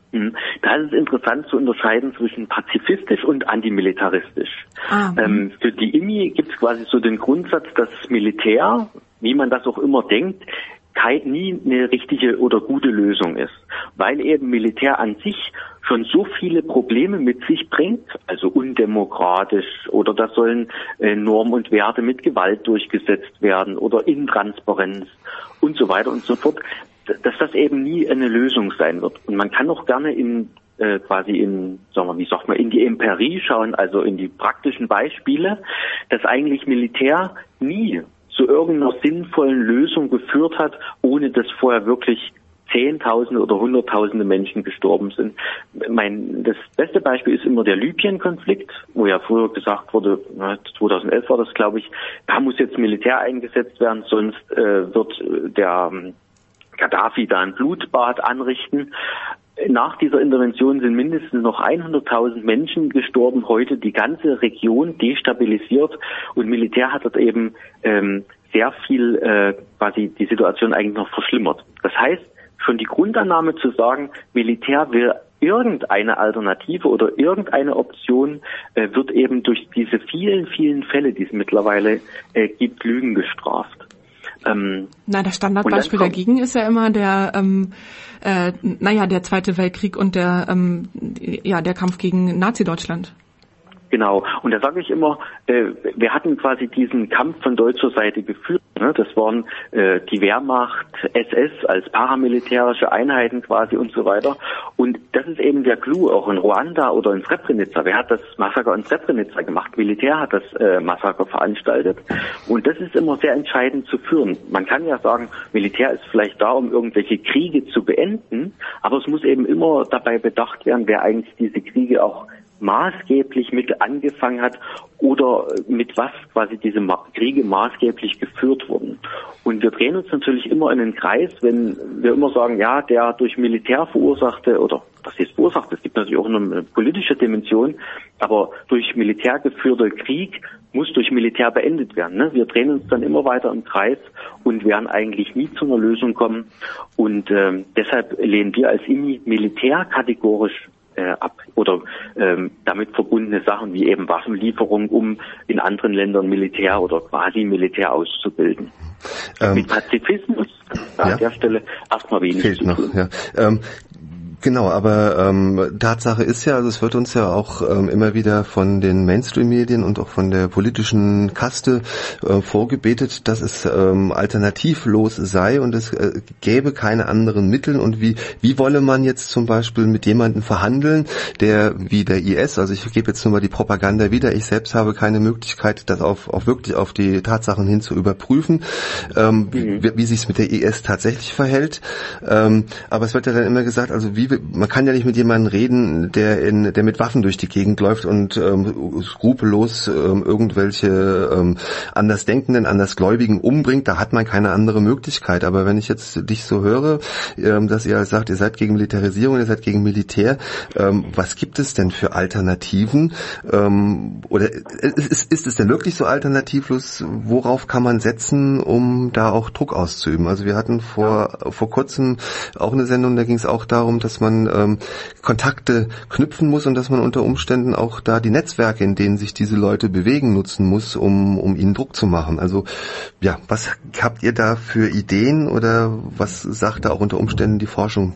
Da ist es interessant zu unterscheiden zwischen pazifistisch und antimilitaristisch. Ah, ähm, für die I M I gibt es quasi so den Grundsatz, dass Militär, wie man das auch immer denkt, kein, nie eine richtige oder gute Lösung ist, weil eben Militär an sich schon so viele Probleme mit sich bringt, also undemokratisch oder da sollen äh, Normen und Werte mit Gewalt durchgesetzt werden oder Intransparenz und so weiter und so fort, dass das eben nie eine Lösung sein wird. Und man kann auch gerne in äh, quasi in, sagen wir, wie sagt man, in die Empirie schauen, also in die praktischen Beispiele, dass eigentlich Militär nie zu irgendeiner sinnvollen Lösung geführt hat, ohne dass vorher wirklich Zehntausende oder Hunderttausende Menschen gestorben sind. Mein, das beste Beispiel ist immer der Libyen-Konflikt, wo ja früher gesagt wurde, zweitausendelf war das, glaube ich, da muss jetzt Militär eingesetzt werden, sonst äh, wird der ähm, Gaddafi da ein Blutbad anrichten. Nach dieser Intervention sind mindestens noch hunderttausend Menschen gestorben, heute die ganze Region destabilisiert und Militär hat dort eben ähm, sehr viel äh, quasi die Situation eigentlich noch verschlimmert. Das heißt, schon die Grundannahme zu sagen, Militär will irgendeine Alternative oder irgendeine Option, äh, wird eben durch diese vielen, vielen Fälle, die es mittlerweile äh, gibt, Lügen gestraft. Ähm, Na, das Standardbeispiel dagegen ist ja immer der, ähm, äh, naja, der Zweite Weltkrieg und der, ähm, ja, der Kampf gegen Nazi-Deutschland. Genau. Und da sage ich immer, äh, wir hatten quasi diesen Kampf von deutscher Seite geführt. Ne? Das waren äh, die Wehrmacht, S S als paramilitärische Einheiten quasi und so weiter. Und das ist eben der Clou auch in Ruanda oder in Srebrenica. Wer hat das Massaker in Srebrenica gemacht? Militär hat das äh, Massaker veranstaltet. Und das ist immer sehr entscheidend zu führen. Man kann ja sagen, Militär ist vielleicht da, um irgendwelche Kriege zu beenden, aber es muss eben immer dabei bedacht werden, wer eigentlich diese Kriege auch maßgeblich mit angefangen hat oder mit was quasi diese Ma- Kriege maßgeblich geführt wurden. Und wir drehen uns natürlich immer in den Kreis, wenn wir immer sagen, ja, der durch Militär verursachte oder was ist verursacht, es gibt natürlich auch eine politische Dimension, aber durch Militär geführter Krieg muss durch Militär beendet werden. Ne? Wir drehen uns dann immer weiter im Kreis und werden eigentlich nie zu einer Lösung kommen. Und äh, deshalb lehnen wir als I M I Militär kategorisch ab oder ähm, damit verbundene Sachen wie eben Waffenlieferung, um in anderen Ländern Militär oder quasi Militär auszubilden. Ähm, Mit Pazifismus an ja? der Stelle erstmal wenig Fehlt zu noch, tun. Ja. Ähm, Genau, aber ähm, Tatsache ist ja, also es wird uns ja auch ähm, immer wieder von den Mainstream-Medien und auch von der politischen Kaste äh, vorgebetet, dass es ähm, alternativlos sei und es äh, gäbe keine anderen Mittel. Und wie wie wolle man jetzt zum Beispiel mit jemandem verhandeln, der wie der I S, also ich gebe jetzt nur mal die Propaganda wieder, ich selbst habe keine Möglichkeit, das auf, auf wirklich auf die Tatsachen hin zu überprüfen, ähm, mhm. wie, wie sich es mit der I S tatsächlich verhält. Ähm, aber es wird ja dann immer gesagt, also wie man kann ja nicht mit jemandem reden, der in, der mit Waffen durch die Gegend läuft und ähm, skrupellos ähm, irgendwelche ähm, Andersdenkenden, Andersgläubigen umbringt. Da hat man keine andere Möglichkeit. Aber wenn ich jetzt dich so höre, ähm, dass ihr sagt, ihr seid gegen Militarisierung, ihr seid gegen Militär, ähm, was gibt es denn für Alternativen? Ähm, oder ist, ist es denn wirklich so alternativlos? Worauf kann man setzen, um da auch Druck auszuüben? Also wir hatten vor vor kurzem auch eine Sendung, da ging es auch darum, dass man ähm, Kontakte knüpfen muss und dass man unter Umständen auch da die Netzwerke, in denen sich diese Leute bewegen, nutzen muss, um um ihnen Druck zu machen. Also ja, was habt ihr da für Ideen oder was sagt da auch unter Umständen die Forschung?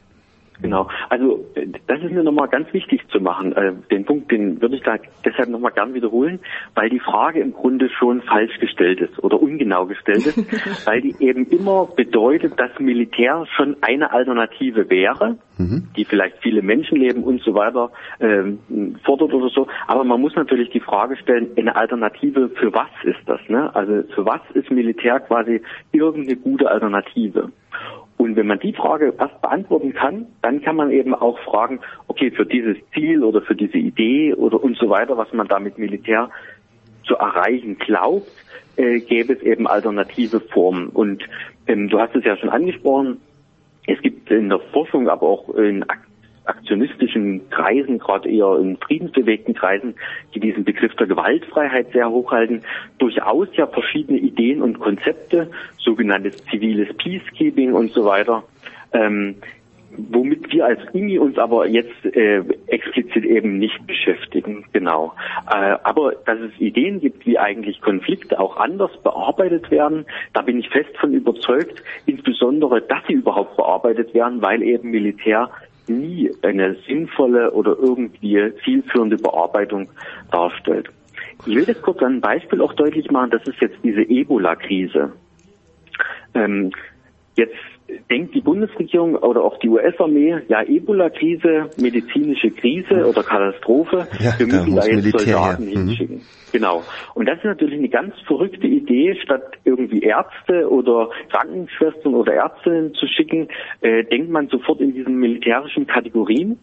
Genau, also das ist mir nochmal ganz wichtig zu machen. Äh, den Punkt, den würde ich da deshalb nochmal gern wiederholen, weil die Frage im Grunde schon falsch gestellt ist oder ungenau gestellt ist, weil die eben immer bedeutet, dass Militär schon eine Alternative wäre, mhm. die vielleicht viele Menschenleben und so weiter ähm, fordert oder so. Aber man muss natürlich die Frage stellen, eine Alternative für was ist das? Ne? Also für was ist Militär quasi irgendeine gute Alternative? Und wenn man die Frage erst beantworten kann, dann kann man eben auch fragen, okay, für dieses Ziel oder für diese Idee oder und so weiter, was man da mit Militär zu erreichen glaubt, äh, gäbe es eben alternative Formen. Und ähm, du hast es ja schon angesprochen, es gibt in der Forschung, aber auch in aktionistischen Kreisen, gerade eher in friedensbewegten Kreisen, die diesen Begriff der Gewaltfreiheit sehr hochhalten, durchaus ja verschiedene Ideen und Konzepte, sogenanntes ziviles Peacekeeping und so weiter. Ähm, womit wir als I M I uns aber jetzt äh, explizit eben nicht beschäftigen, genau. Äh, aber dass es Ideen gibt, wie eigentlich Konflikte auch anders bearbeitet werden, da bin ich fest von überzeugt, insbesondere, dass sie überhaupt bearbeitet werden, weil eben Militär nie eine sinnvolle oder irgendwie zielführende Bearbeitung darstellt. Ich will das kurz an einem Beispiel auch deutlich machen, das ist jetzt diese Ebola-Krise. Ähm, jetzt denkt die Bundesregierung oder auch die U S-Armee, ja, Ebola-Krise, medizinische Krise oder Katastrophe, ja, wir müssen da, da jetzt Militär Soldaten her. hinschicken. Mhm. Genau. Und das ist natürlich eine ganz verrückte Idee, statt irgendwie Ärzte oder Krankenschwestern oder Ärztinnen zu schicken, äh, denkt man sofort in diesen militärischen Kategorien.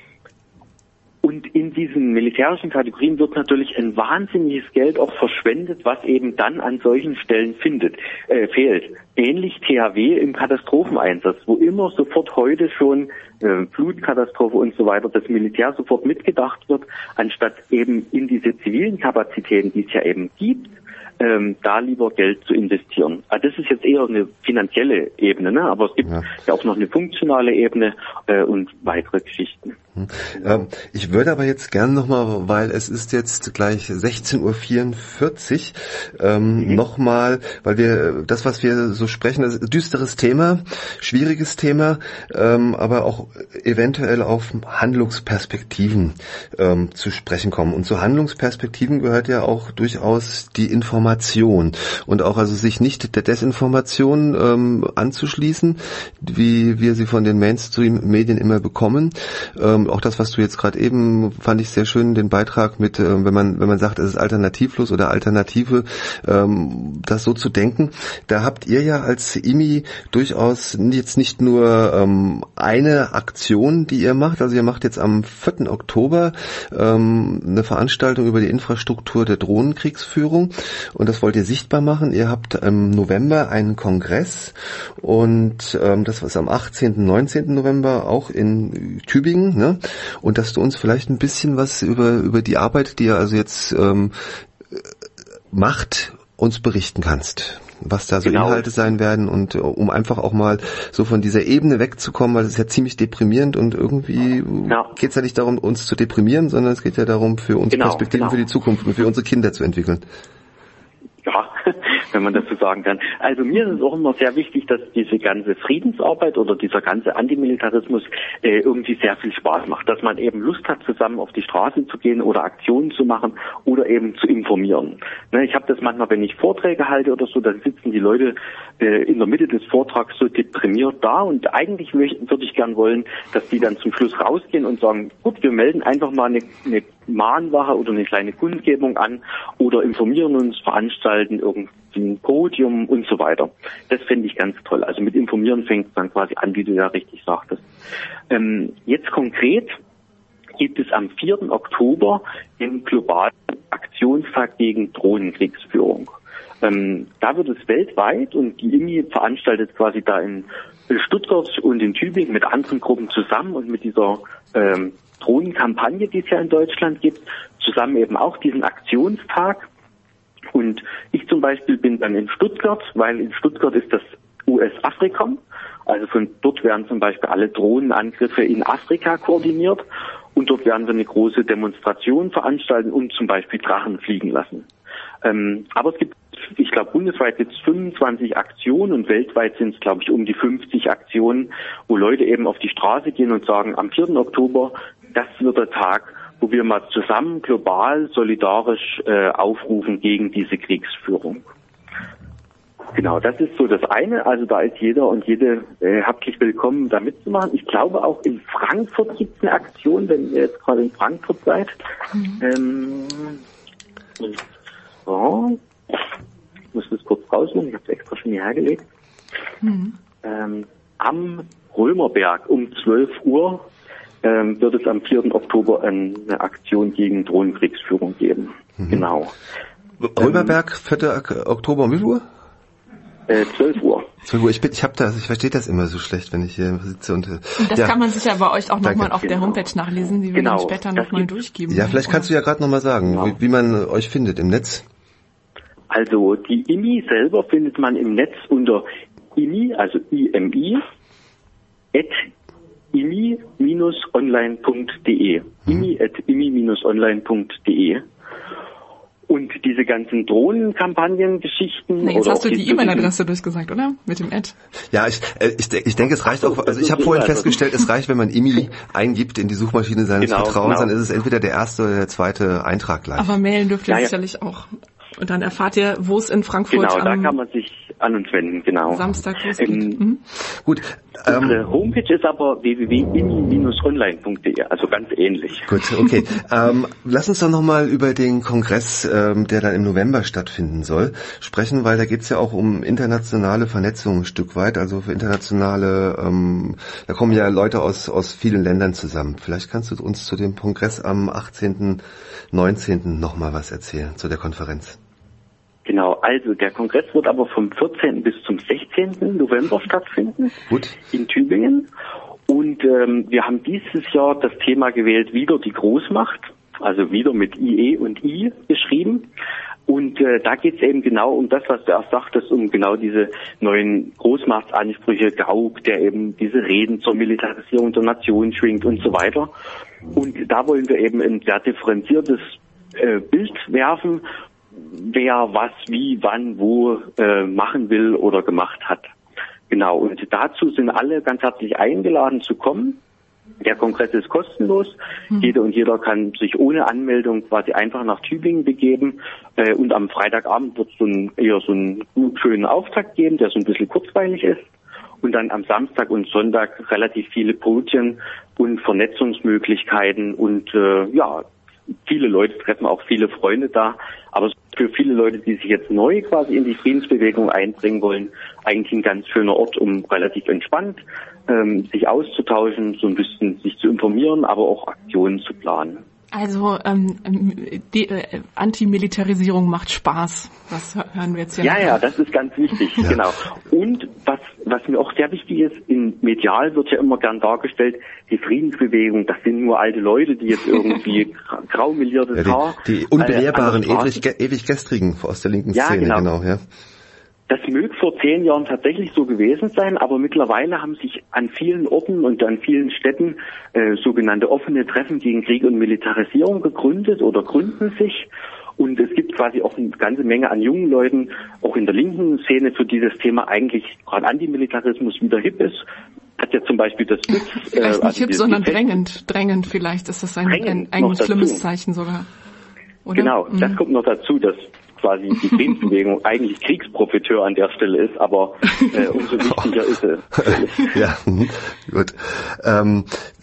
Und in diesen militärischen Kategorien wird natürlich ein wahnsinniges Geld auch verschwendet, was eben dann an solchen Stellen findet, äh, fehlt. Ähnlich T H W im Katastropheneinsatz, wo immer sofort heute schon äh, Flutkatastrophe und so weiter, das Militär sofort mitgedacht wird, anstatt eben in diese zivilen Kapazitäten, die es ja eben gibt, ähm, da lieber Geld zu investieren. Also das ist jetzt eher eine finanzielle Ebene, ne? Aber es gibt ja, ja auch noch eine funktionale Ebene äh, und weitere Geschichten. Ähm, ich würde aber jetzt gern nochmal, weil es ist jetzt gleich sechzehn Uhr vierundvierzig, ähm, mhm. nochmal, weil wir das, was wir so sprechen, das ist ein düsteres Thema, schwieriges Thema, ähm, aber auch eventuell auf Handlungsperspektiven ähm, zu sprechen kommen. Und zu Handlungsperspektiven gehört ja auch durchaus die Information und auch also sich nicht der Desinformation ähm, anzuschließen, wie wir sie von den Mainstream-Medien immer bekommen. Ähm, auch das, was du jetzt gerade eben, fand ich sehr schön, den Beitrag mit, äh, wenn man wenn man sagt, es ist alternativlos oder Alternative, ähm, das so zu denken. Da habt ihr ja als I M I durchaus jetzt nicht nur ähm, eine Aktion, die ihr macht, also ihr macht jetzt am vierten Oktober ähm, eine Veranstaltung über die Infrastruktur der Drohnenkriegsführung und das wollt ihr sichtbar machen. Ihr habt im November einen Kongress und ähm, das ist am achtzehnten, neunzehnten November auch in Tübingen, ne? Und dass du uns vielleicht ein bisschen was über über die Arbeit, die ihr also jetzt ähm, macht, uns berichten kannst. Was da so genau. Inhalte sein werden und um einfach auch mal so von dieser Ebene wegzukommen, weil es ist ja ziemlich deprimierend und irgendwie ja. geht es ja nicht darum, uns zu deprimieren, sondern es geht ja darum, für uns genau, Perspektiven genau. für die Zukunft und für unsere Kinder zu entwickeln. Ja, wenn man das so sagen kann. Also mir ist es auch immer sehr wichtig, dass diese ganze Friedensarbeit oder dieser ganze Antimilitarismus äh, irgendwie sehr viel Spaß macht. Dass man eben Lust hat, zusammen auf die Straße zu gehen oder Aktionen zu machen oder eben zu informieren. Ne, ich habe das manchmal, wenn ich Vorträge halte oder so, dann sitzen die Leute äh, in der Mitte des Vortrags so deprimiert da und eigentlich möchten, würde ich gern wollen, dass die dann zum Schluss rausgehen und sagen, gut, wir melden einfach mal eine, eine Mahnwache oder eine kleine Kundgebung an oder informieren uns, veranstalten irgendwie ein Podium und so weiter. Das fände ich ganz toll. Also mit Informieren fängt es dann quasi an, wie du ja richtig sagtest. Ähm, jetzt konkret gibt es am vierten Oktober den globalen Aktionstag gegen Drohnenkriegsführung. Ähm, da wird es weltweit und die I M I veranstaltet quasi da in Stuttgart und in Tübingen mit anderen Gruppen zusammen und mit dieser ähm, Drohnenkampagne, die es ja in Deutschland gibt, zusammen eben auch diesen Aktionstag. Und ich zum Beispiel bin dann in Stuttgart, weil in Stuttgart ist das U S-Afrika. Also von dort werden zum Beispiel alle Drohnenangriffe in Afrika koordiniert. Und dort werden wir eine große Demonstration veranstalten und zum Beispiel Drachen fliegen lassen. Ähm, aber es gibt, ich glaube, bundesweit jetzt fünfundzwanzig Aktionen und weltweit sind es, glaube ich, um die fünfzig Aktionen, wo Leute eben auf die Straße gehen und sagen, am vierten Oktober, das wird der Tag, wo wir mal zusammen global solidarisch äh, aufrufen gegen diese Kriegsführung. Genau, das ist so das eine. Also da ist jeder und jede äh, herzlich willkommen, da mitzumachen. Ich glaube auch in Frankfurt gibt es eine Aktion, wenn ihr jetzt gerade in Frankfurt seid. Mhm. Ähm, so. Ich muss das kurz rausnehmen, ich habe es extra schon hier hergelegt. Mhm. Ähm, am Römerberg um zwölf Uhr ähm, wird es am vierten Oktober eine Aktion gegen Drohnenkriegsführung geben. Mhm. Genau. Römerberg, vierten Oktober um wie viel Uhr? Äh, zwölf Uhr. zwölf Uhr. Ich, ich habe das, ich verstehe das immer so schlecht, wenn ich hier sitze und. Äh, und das ja. kann man sicher bei euch auch nochmal auf genau. der Homepage nachlesen, die wir genau. dann später nochmal durchgeben. Ja, vielleicht kannst du ja gerade nochmal sagen, genau. wie, wie man euch findet im Netz. Also die I M I selber findet man im Netz unter I M I, also I M I, at imi Bindestrich online punkt de. Mhm. imi at imi Bindestrich online punkt de. Und diese ganzen Drohnenkampagnen-Geschichten... Nee, jetzt oder hast du die E-Mail-Adresse durchgesagt, oder? Mit dem Ad. Ja, ich, äh, ich, ich denke, es reicht auch... Also ich habe vorhin festgestellt, es reicht, wenn man Imi eingibt in die Suchmaschine seines genau, Vertrauens, genau. Dann ist es entweder der erste oder der zweite Eintrag gleich. Aber mailen dürft ihr ja, sicherlich ja. auch. Und dann erfahrt ihr, wo es in Frankfurt... Genau, da kann man sich an uns wenden, genau. Samstag losgeht. Ähm, mhm. Gut. Ähm, Unsere Homepage ist aber w w w punkt imi Bindestrich online punkt de, also ganz ähnlich. Gut, okay. ähm, lass uns doch nochmal über den Kongress, ähm, der dann im November stattfinden soll, sprechen, weil da geht's ja auch um internationale Vernetzung ein Stück weit, also für internationale, ähm, da kommen ja Leute aus aus vielen Ländern zusammen. Vielleicht kannst du uns zu dem Kongress am achtzehnten, neunzehnten nochmal was erzählen, zu der Konferenz. Genau, also der Kongress wird aber vom vierzehnten bis zum sechzehnten November stattfinden. Gut. In Tübingen. Und ähm, wir haben dieses Jahr das Thema gewählt, wieder die Großmacht, also wieder mit I E und I geschrieben. Und äh, da geht es eben genau um das, was du erst sagtest, um genau diese neuen Großmachtsansprüche, Gauck, der eben diese Reden zur Militarisierung der Nation schwingt und so weiter. Und da wollen wir eben ein sehr differenziertes äh, Bild werfen, wer was, wie, wann, wo äh, machen will oder gemacht hat. Genau, und dazu sind alle ganz herzlich eingeladen zu kommen. Der Kongress ist kostenlos. Mhm. Jeder und jeder kann sich ohne Anmeldung quasi einfach nach Tübingen begeben. Äh, und am Freitagabend wird es so ein, eher so einen schönen Auftakt geben, der so ein bisschen kurzweilig ist. Und dann am Samstag und Sonntag relativ viele Podien und Vernetzungsmöglichkeiten und äh, ja, viele Leute treffen, auch viele Freunde da. Aber für viele Leute, die sich jetzt neu quasi in die Friedensbewegung einbringen wollen, eigentlich ein ganz schöner Ort, um relativ entspannt ähm, sich auszutauschen, so ein bisschen sich zu informieren, aber auch Aktionen zu planen. Also ähm, die äh, Antimilitarisierung macht Spaß. Das hören wir jetzt ja. Ja, ja, das ist ganz wichtig, ja. Genau. Und was was mir auch sehr wichtig ist, in medial wird ja immer gern dargestellt, die Friedensbewegung, das sind nur alte Leute, die jetzt irgendwie graumeliertes ja, Haar... Die, die unbelehrbaren, äh, ewig, ewig Gestrigen aus der linken Szene, ja, genau. genau ja. Das möge vor zehn Jahren tatsächlich so gewesen sein, aber mittlerweile haben sich an vielen Orten und an vielen Städten äh, sogenannte offene Treffen gegen Krieg und Militarisierung gegründet oder gründen sich. Und es gibt quasi auch eine ganze Menge an jungen Leuten, auch in der linken Szene, für die das Thema eigentlich gerade Antimilitarismus wieder hip ist. Hat ja zum Beispiel das B I T. Vielleicht äh, nicht also hip, sondern drängend. Drängend vielleicht ist das ein, ein, ein schlimmes Zeichen sogar. Oder? Genau, mhm. Das kommt noch dazu, dass quasi die Friedensbewegung eigentlich Kriegsprofiteur an der Stelle ist, aber äh, umso wichtiger ist es. Ja, gut. Ähm,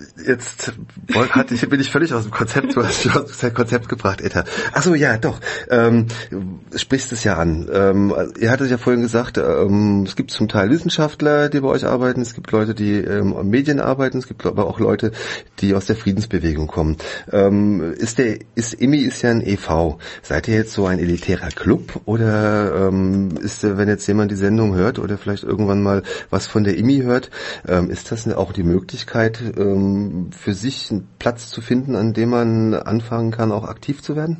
jetzt hatte ich, bin ich völlig aus dem Konzept, du hast mich aus dem Konzept gebracht, Etta. Ach so, ja, doch. Ähm, sprichst es ja an. Ähm, ihr hattet ja vorhin gesagt, ähm, es gibt zum Teil Wissenschaftler, die bei euch arbeiten, es gibt Leute, die ähm, an Medien arbeiten, es gibt aber auch Leute, die aus der Friedensbewegung kommen. Ähm, ist der, ist I M I ist ja ein E V. Seid ihr jetzt so ein elitärer Club oder ähm, ist, wenn jetzt jemand die Sendung hört oder vielleicht irgendwann mal was von der I M I hört, ähm, ist das auch die Möglichkeit, ähm, für sich einen Platz zu finden, an dem man anfangen kann, auch aktiv zu werden?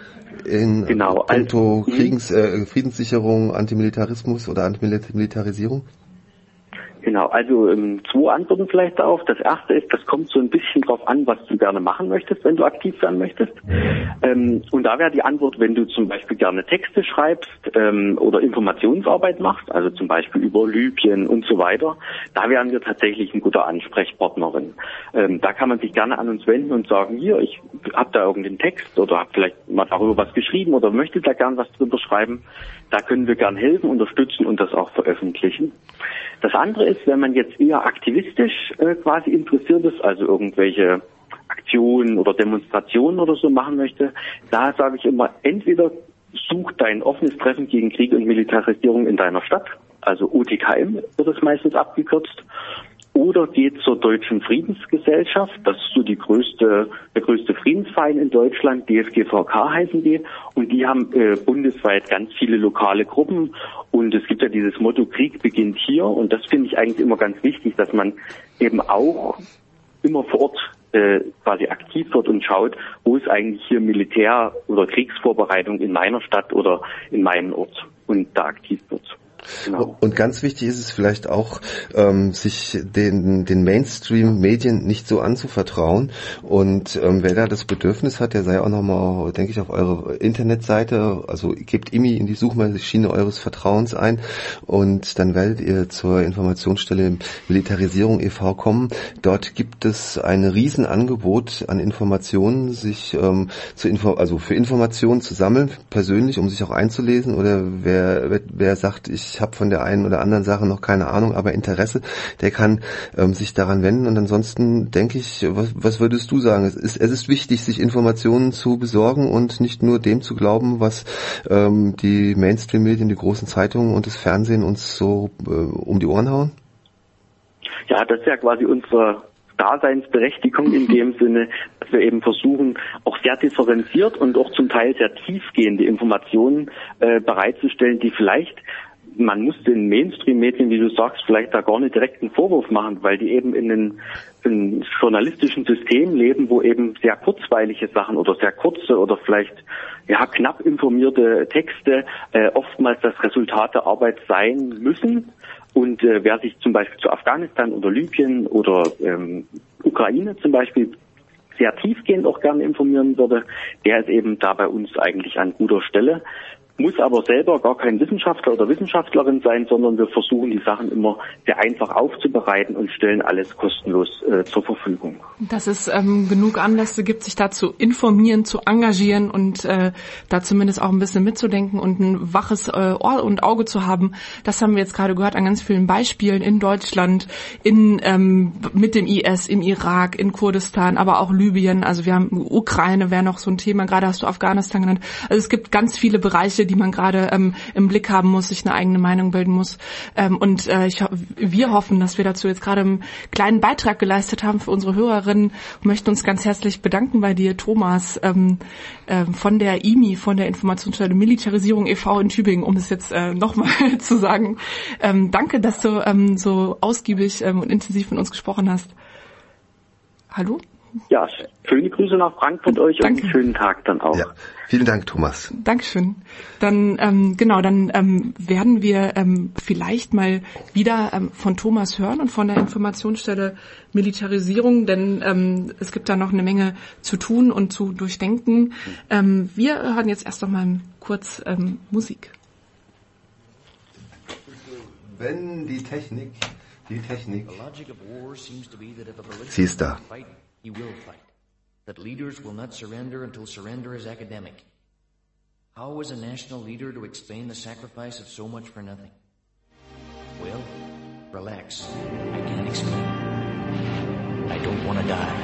In genau, puncto also, Kriegens, äh, Friedenssicherung, Antimilitarismus oder Antimilitarisierung? Genau, also ähm, zwei Antworten vielleicht darauf. Das erste ist, das kommt so ein bisschen drauf an, was du gerne machen möchtest, wenn du aktiv werden möchtest. Ähm, und da wäre die Antwort, wenn du zum Beispiel gerne Texte schreibst ähm, oder Informationsarbeit machst, also zum Beispiel über Libyen und so weiter, da wären wir tatsächlich ein guter Ansprechpartnerin. Ähm, da kann man sich gerne an uns wenden und sagen, hier, ich habe da irgendeinen Text oder habe vielleicht mal darüber was geschrieben oder möchte da gern was drüber schreiben. Da können wir gern helfen, unterstützen und das auch veröffentlichen. Das andere ist, wenn man jetzt eher aktivistisch äh, quasi interessiert ist, also irgendwelche Aktionen oder Demonstrationen oder so machen möchte, da sage ich immer, entweder such dein offenes Treffen gegen Krieg und Militarisierung in deiner Stadt, also O T K M wird es meistens abgekürzt, oder geht zur Deutschen Friedensgesellschaft, das ist so die größte, der größte Friedensverein in Deutschland, D F G V K heißen die, und die haben äh, bundesweit ganz viele lokale Gruppen und es gibt ja dieses Motto, Krieg beginnt hier, und das finde ich eigentlich immer ganz wichtig, dass man eben auch immer vor Ort äh, quasi aktiv wird und schaut, wo ist eigentlich hier Militär- oder Kriegsvorbereitung in meiner Stadt oder in meinem Ort und da aktiv wird. Genau. Und ganz wichtig ist es vielleicht auch, ähm, sich den, den Mainstream-Medien nicht so anzuvertrauen. Und ähm, wer da das Bedürfnis hat, der sei auch nochmal, denke ich, auf eure Internetseite, also gebt I M I in die Suchmaschine eures Vertrauens ein und dann werdet ihr zur Informationsstelle Militarisierung e V kommen. Dort gibt es ein Riesenangebot an Informationen, sich ähm, zu Info- also für Informationen zu sammeln, persönlich, um sich auch einzulesen. Oder wer, wer, wer sagt, ich Ich habe von der einen oder anderen Sache noch keine Ahnung, aber Interesse, der kann ähm, sich daran wenden. Und ansonsten denke ich, was, was würdest du sagen? Es ist, es ist wichtig, sich Informationen zu besorgen und nicht nur dem zu glauben, was ähm, die Mainstream-Medien, die großen Zeitungen und das Fernsehen uns so äh, um die Ohren hauen? Ja, das ist ja quasi unsere Daseinsberechtigung in dem Sinne, dass wir eben versuchen, auch sehr differenziert und auch zum Teil sehr tiefgehende Informationen äh, bereitzustellen, die vielleicht, man muss den Mainstream-Medien, wie du sagst, vielleicht da gar nicht direkt einen Vorwurf machen, weil die eben in einem, in einem journalistischen System leben, wo eben sehr kurzweilige Sachen oder sehr kurze oder vielleicht ja knapp informierte Texte äh, oftmals das Resultat der Arbeit sein müssen. Und äh, wer sich zum Beispiel zu Afghanistan oder Libyen oder ähm, Ukraine zum Beispiel sehr tiefgehend auch gerne informieren würde, der ist eben da bei uns eigentlich an guter Stelle. Muss aber selber gar kein Wissenschaftler oder Wissenschaftlerin sein, sondern wir versuchen die Sachen immer sehr einfach aufzubereiten und stellen alles kostenlos äh, zur Verfügung. Dass es ähm, genug Anlässe gibt, sich da zu informieren, zu engagieren und äh, da zumindest auch ein bisschen mitzudenken und ein waches äh, Ohr und Auge zu haben, das haben wir jetzt gerade gehört an ganz vielen Beispielen in Deutschland, in ähm, mit dem I S, im Irak, in Kurdistan, aber auch Libyen, also wir haben Ukraine, wäre noch so ein Thema, gerade hast du Afghanistan genannt. Also es gibt ganz viele Bereiche, die man gerade ähm, im Blick haben muss, sich eine eigene Meinung bilden muss. Ähm, und äh, ich, wir hoffen, dass wir dazu jetzt gerade einen kleinen Beitrag geleistet haben für unsere Hörerinnen und möchten uns ganz herzlich bedanken bei dir, Thomas, ähm, äh, von der I M I, von der Informationsstelle Militarisierung e V in Tübingen, um es jetzt äh, nochmal zu sagen. Ähm, danke, dass du ähm, so ausgiebig ähm, und intensiv mit uns gesprochen hast. Hallo? Ja, schöne Grüße nach Frankfurt euch. Danke. Und einen schönen Tag dann auch. Ja, vielen Dank, Thomas. Dankeschön. Dann, ähm, genau, dann ähm, werden wir ähm, vielleicht mal wieder ähm, von Thomas hören und von der Informationsstelle Militarisierung, denn ähm, es gibt da noch eine Menge zu tun und zu durchdenken. Ähm, wir hören jetzt erst noch mal kurz ähm, Musik. Wenn die Technik, die Technik, sie ist da. He will fight. That leaders will not surrender until surrender is academic. How is a national leader to explain the sacrifice of so much for nothing? Well, relax. I can't explain. I don't want to die.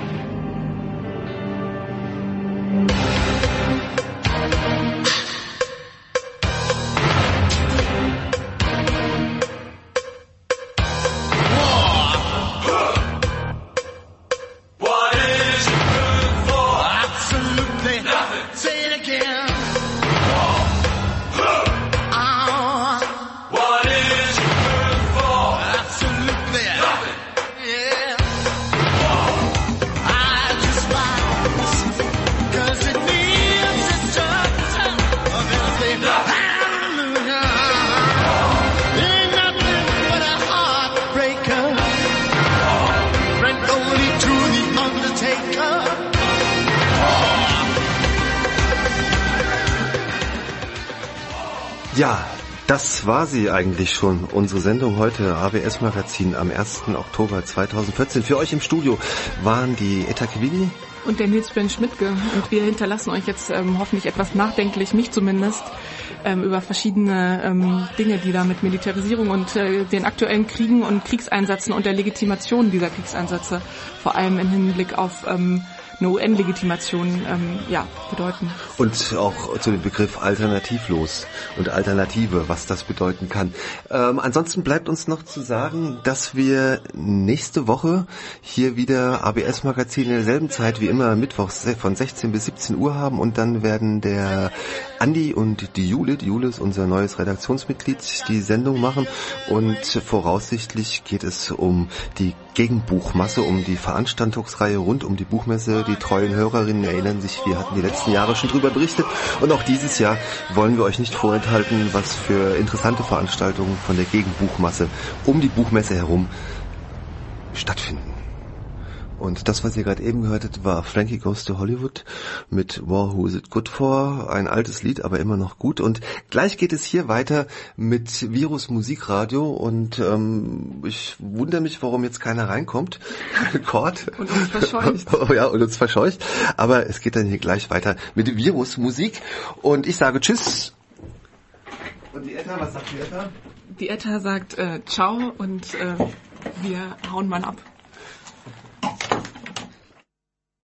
Ja, das war sie eigentlich schon, unsere Sendung heute, A W S-Magazin am ersten Oktober zweitausendvierzehn. Für euch im Studio waren die Etta Kivili und der Nils Ben-Schmidtke. Und wir hinterlassen euch jetzt ähm, hoffentlich etwas nachdenklich, mich zumindest, ähm, über verschiedene ähm, Dinge, die da mit Militarisierung und äh, den aktuellen Kriegen und Kriegseinsätzen und der Legitimation dieser Kriegseinsätze, vor allem im Hinblick auf ähm, eine U N-Legitimation ähm, ja, bedeuten. Und auch zu dem Begriff alternativlos und Alternative, was das bedeuten kann. Ähm, ansonsten bleibt uns noch zu sagen, dass wir nächste Woche hier wieder A B S-Magazin in derselben Zeit wie immer mittwochs von sechzehn bis siebzehn Uhr haben und dann werden der Andi und die Jule. Die Jule ist unser neues Redaktionsmitglied, die Sendung machen. Und voraussichtlich geht es um die Gegenbuchmasse, um die Veranstaltungsreihe rund um die Buchmesse. Die treuen Hörerinnen erinnern sich, wir hatten die letzten Jahre schon drüber berichtet. Und auch dieses Jahr wollen wir euch nicht vorenthalten, was für interessante Veranstaltungen von der Gegenbuchmasse um die Buchmesse herum stattfinden. Und das, was ihr gerade eben gehört habt, war Frankie Goes to Hollywood mit War Who Is It Good For? Ein altes Lied, aber immer noch gut. Und gleich geht es hier weiter mit Virus Musikradio. Und ähm, ich wundere mich, warum jetzt keiner reinkommt. Kord. Und uns verscheucht. Oh ja, und uns verscheucht. Aber es geht dann hier gleich weiter mit Virus Musik. Und ich sage Tschüss. Und die Etta, was sagt die Etta? Die Etta sagt äh, Ciao und äh, wir hauen mal ab.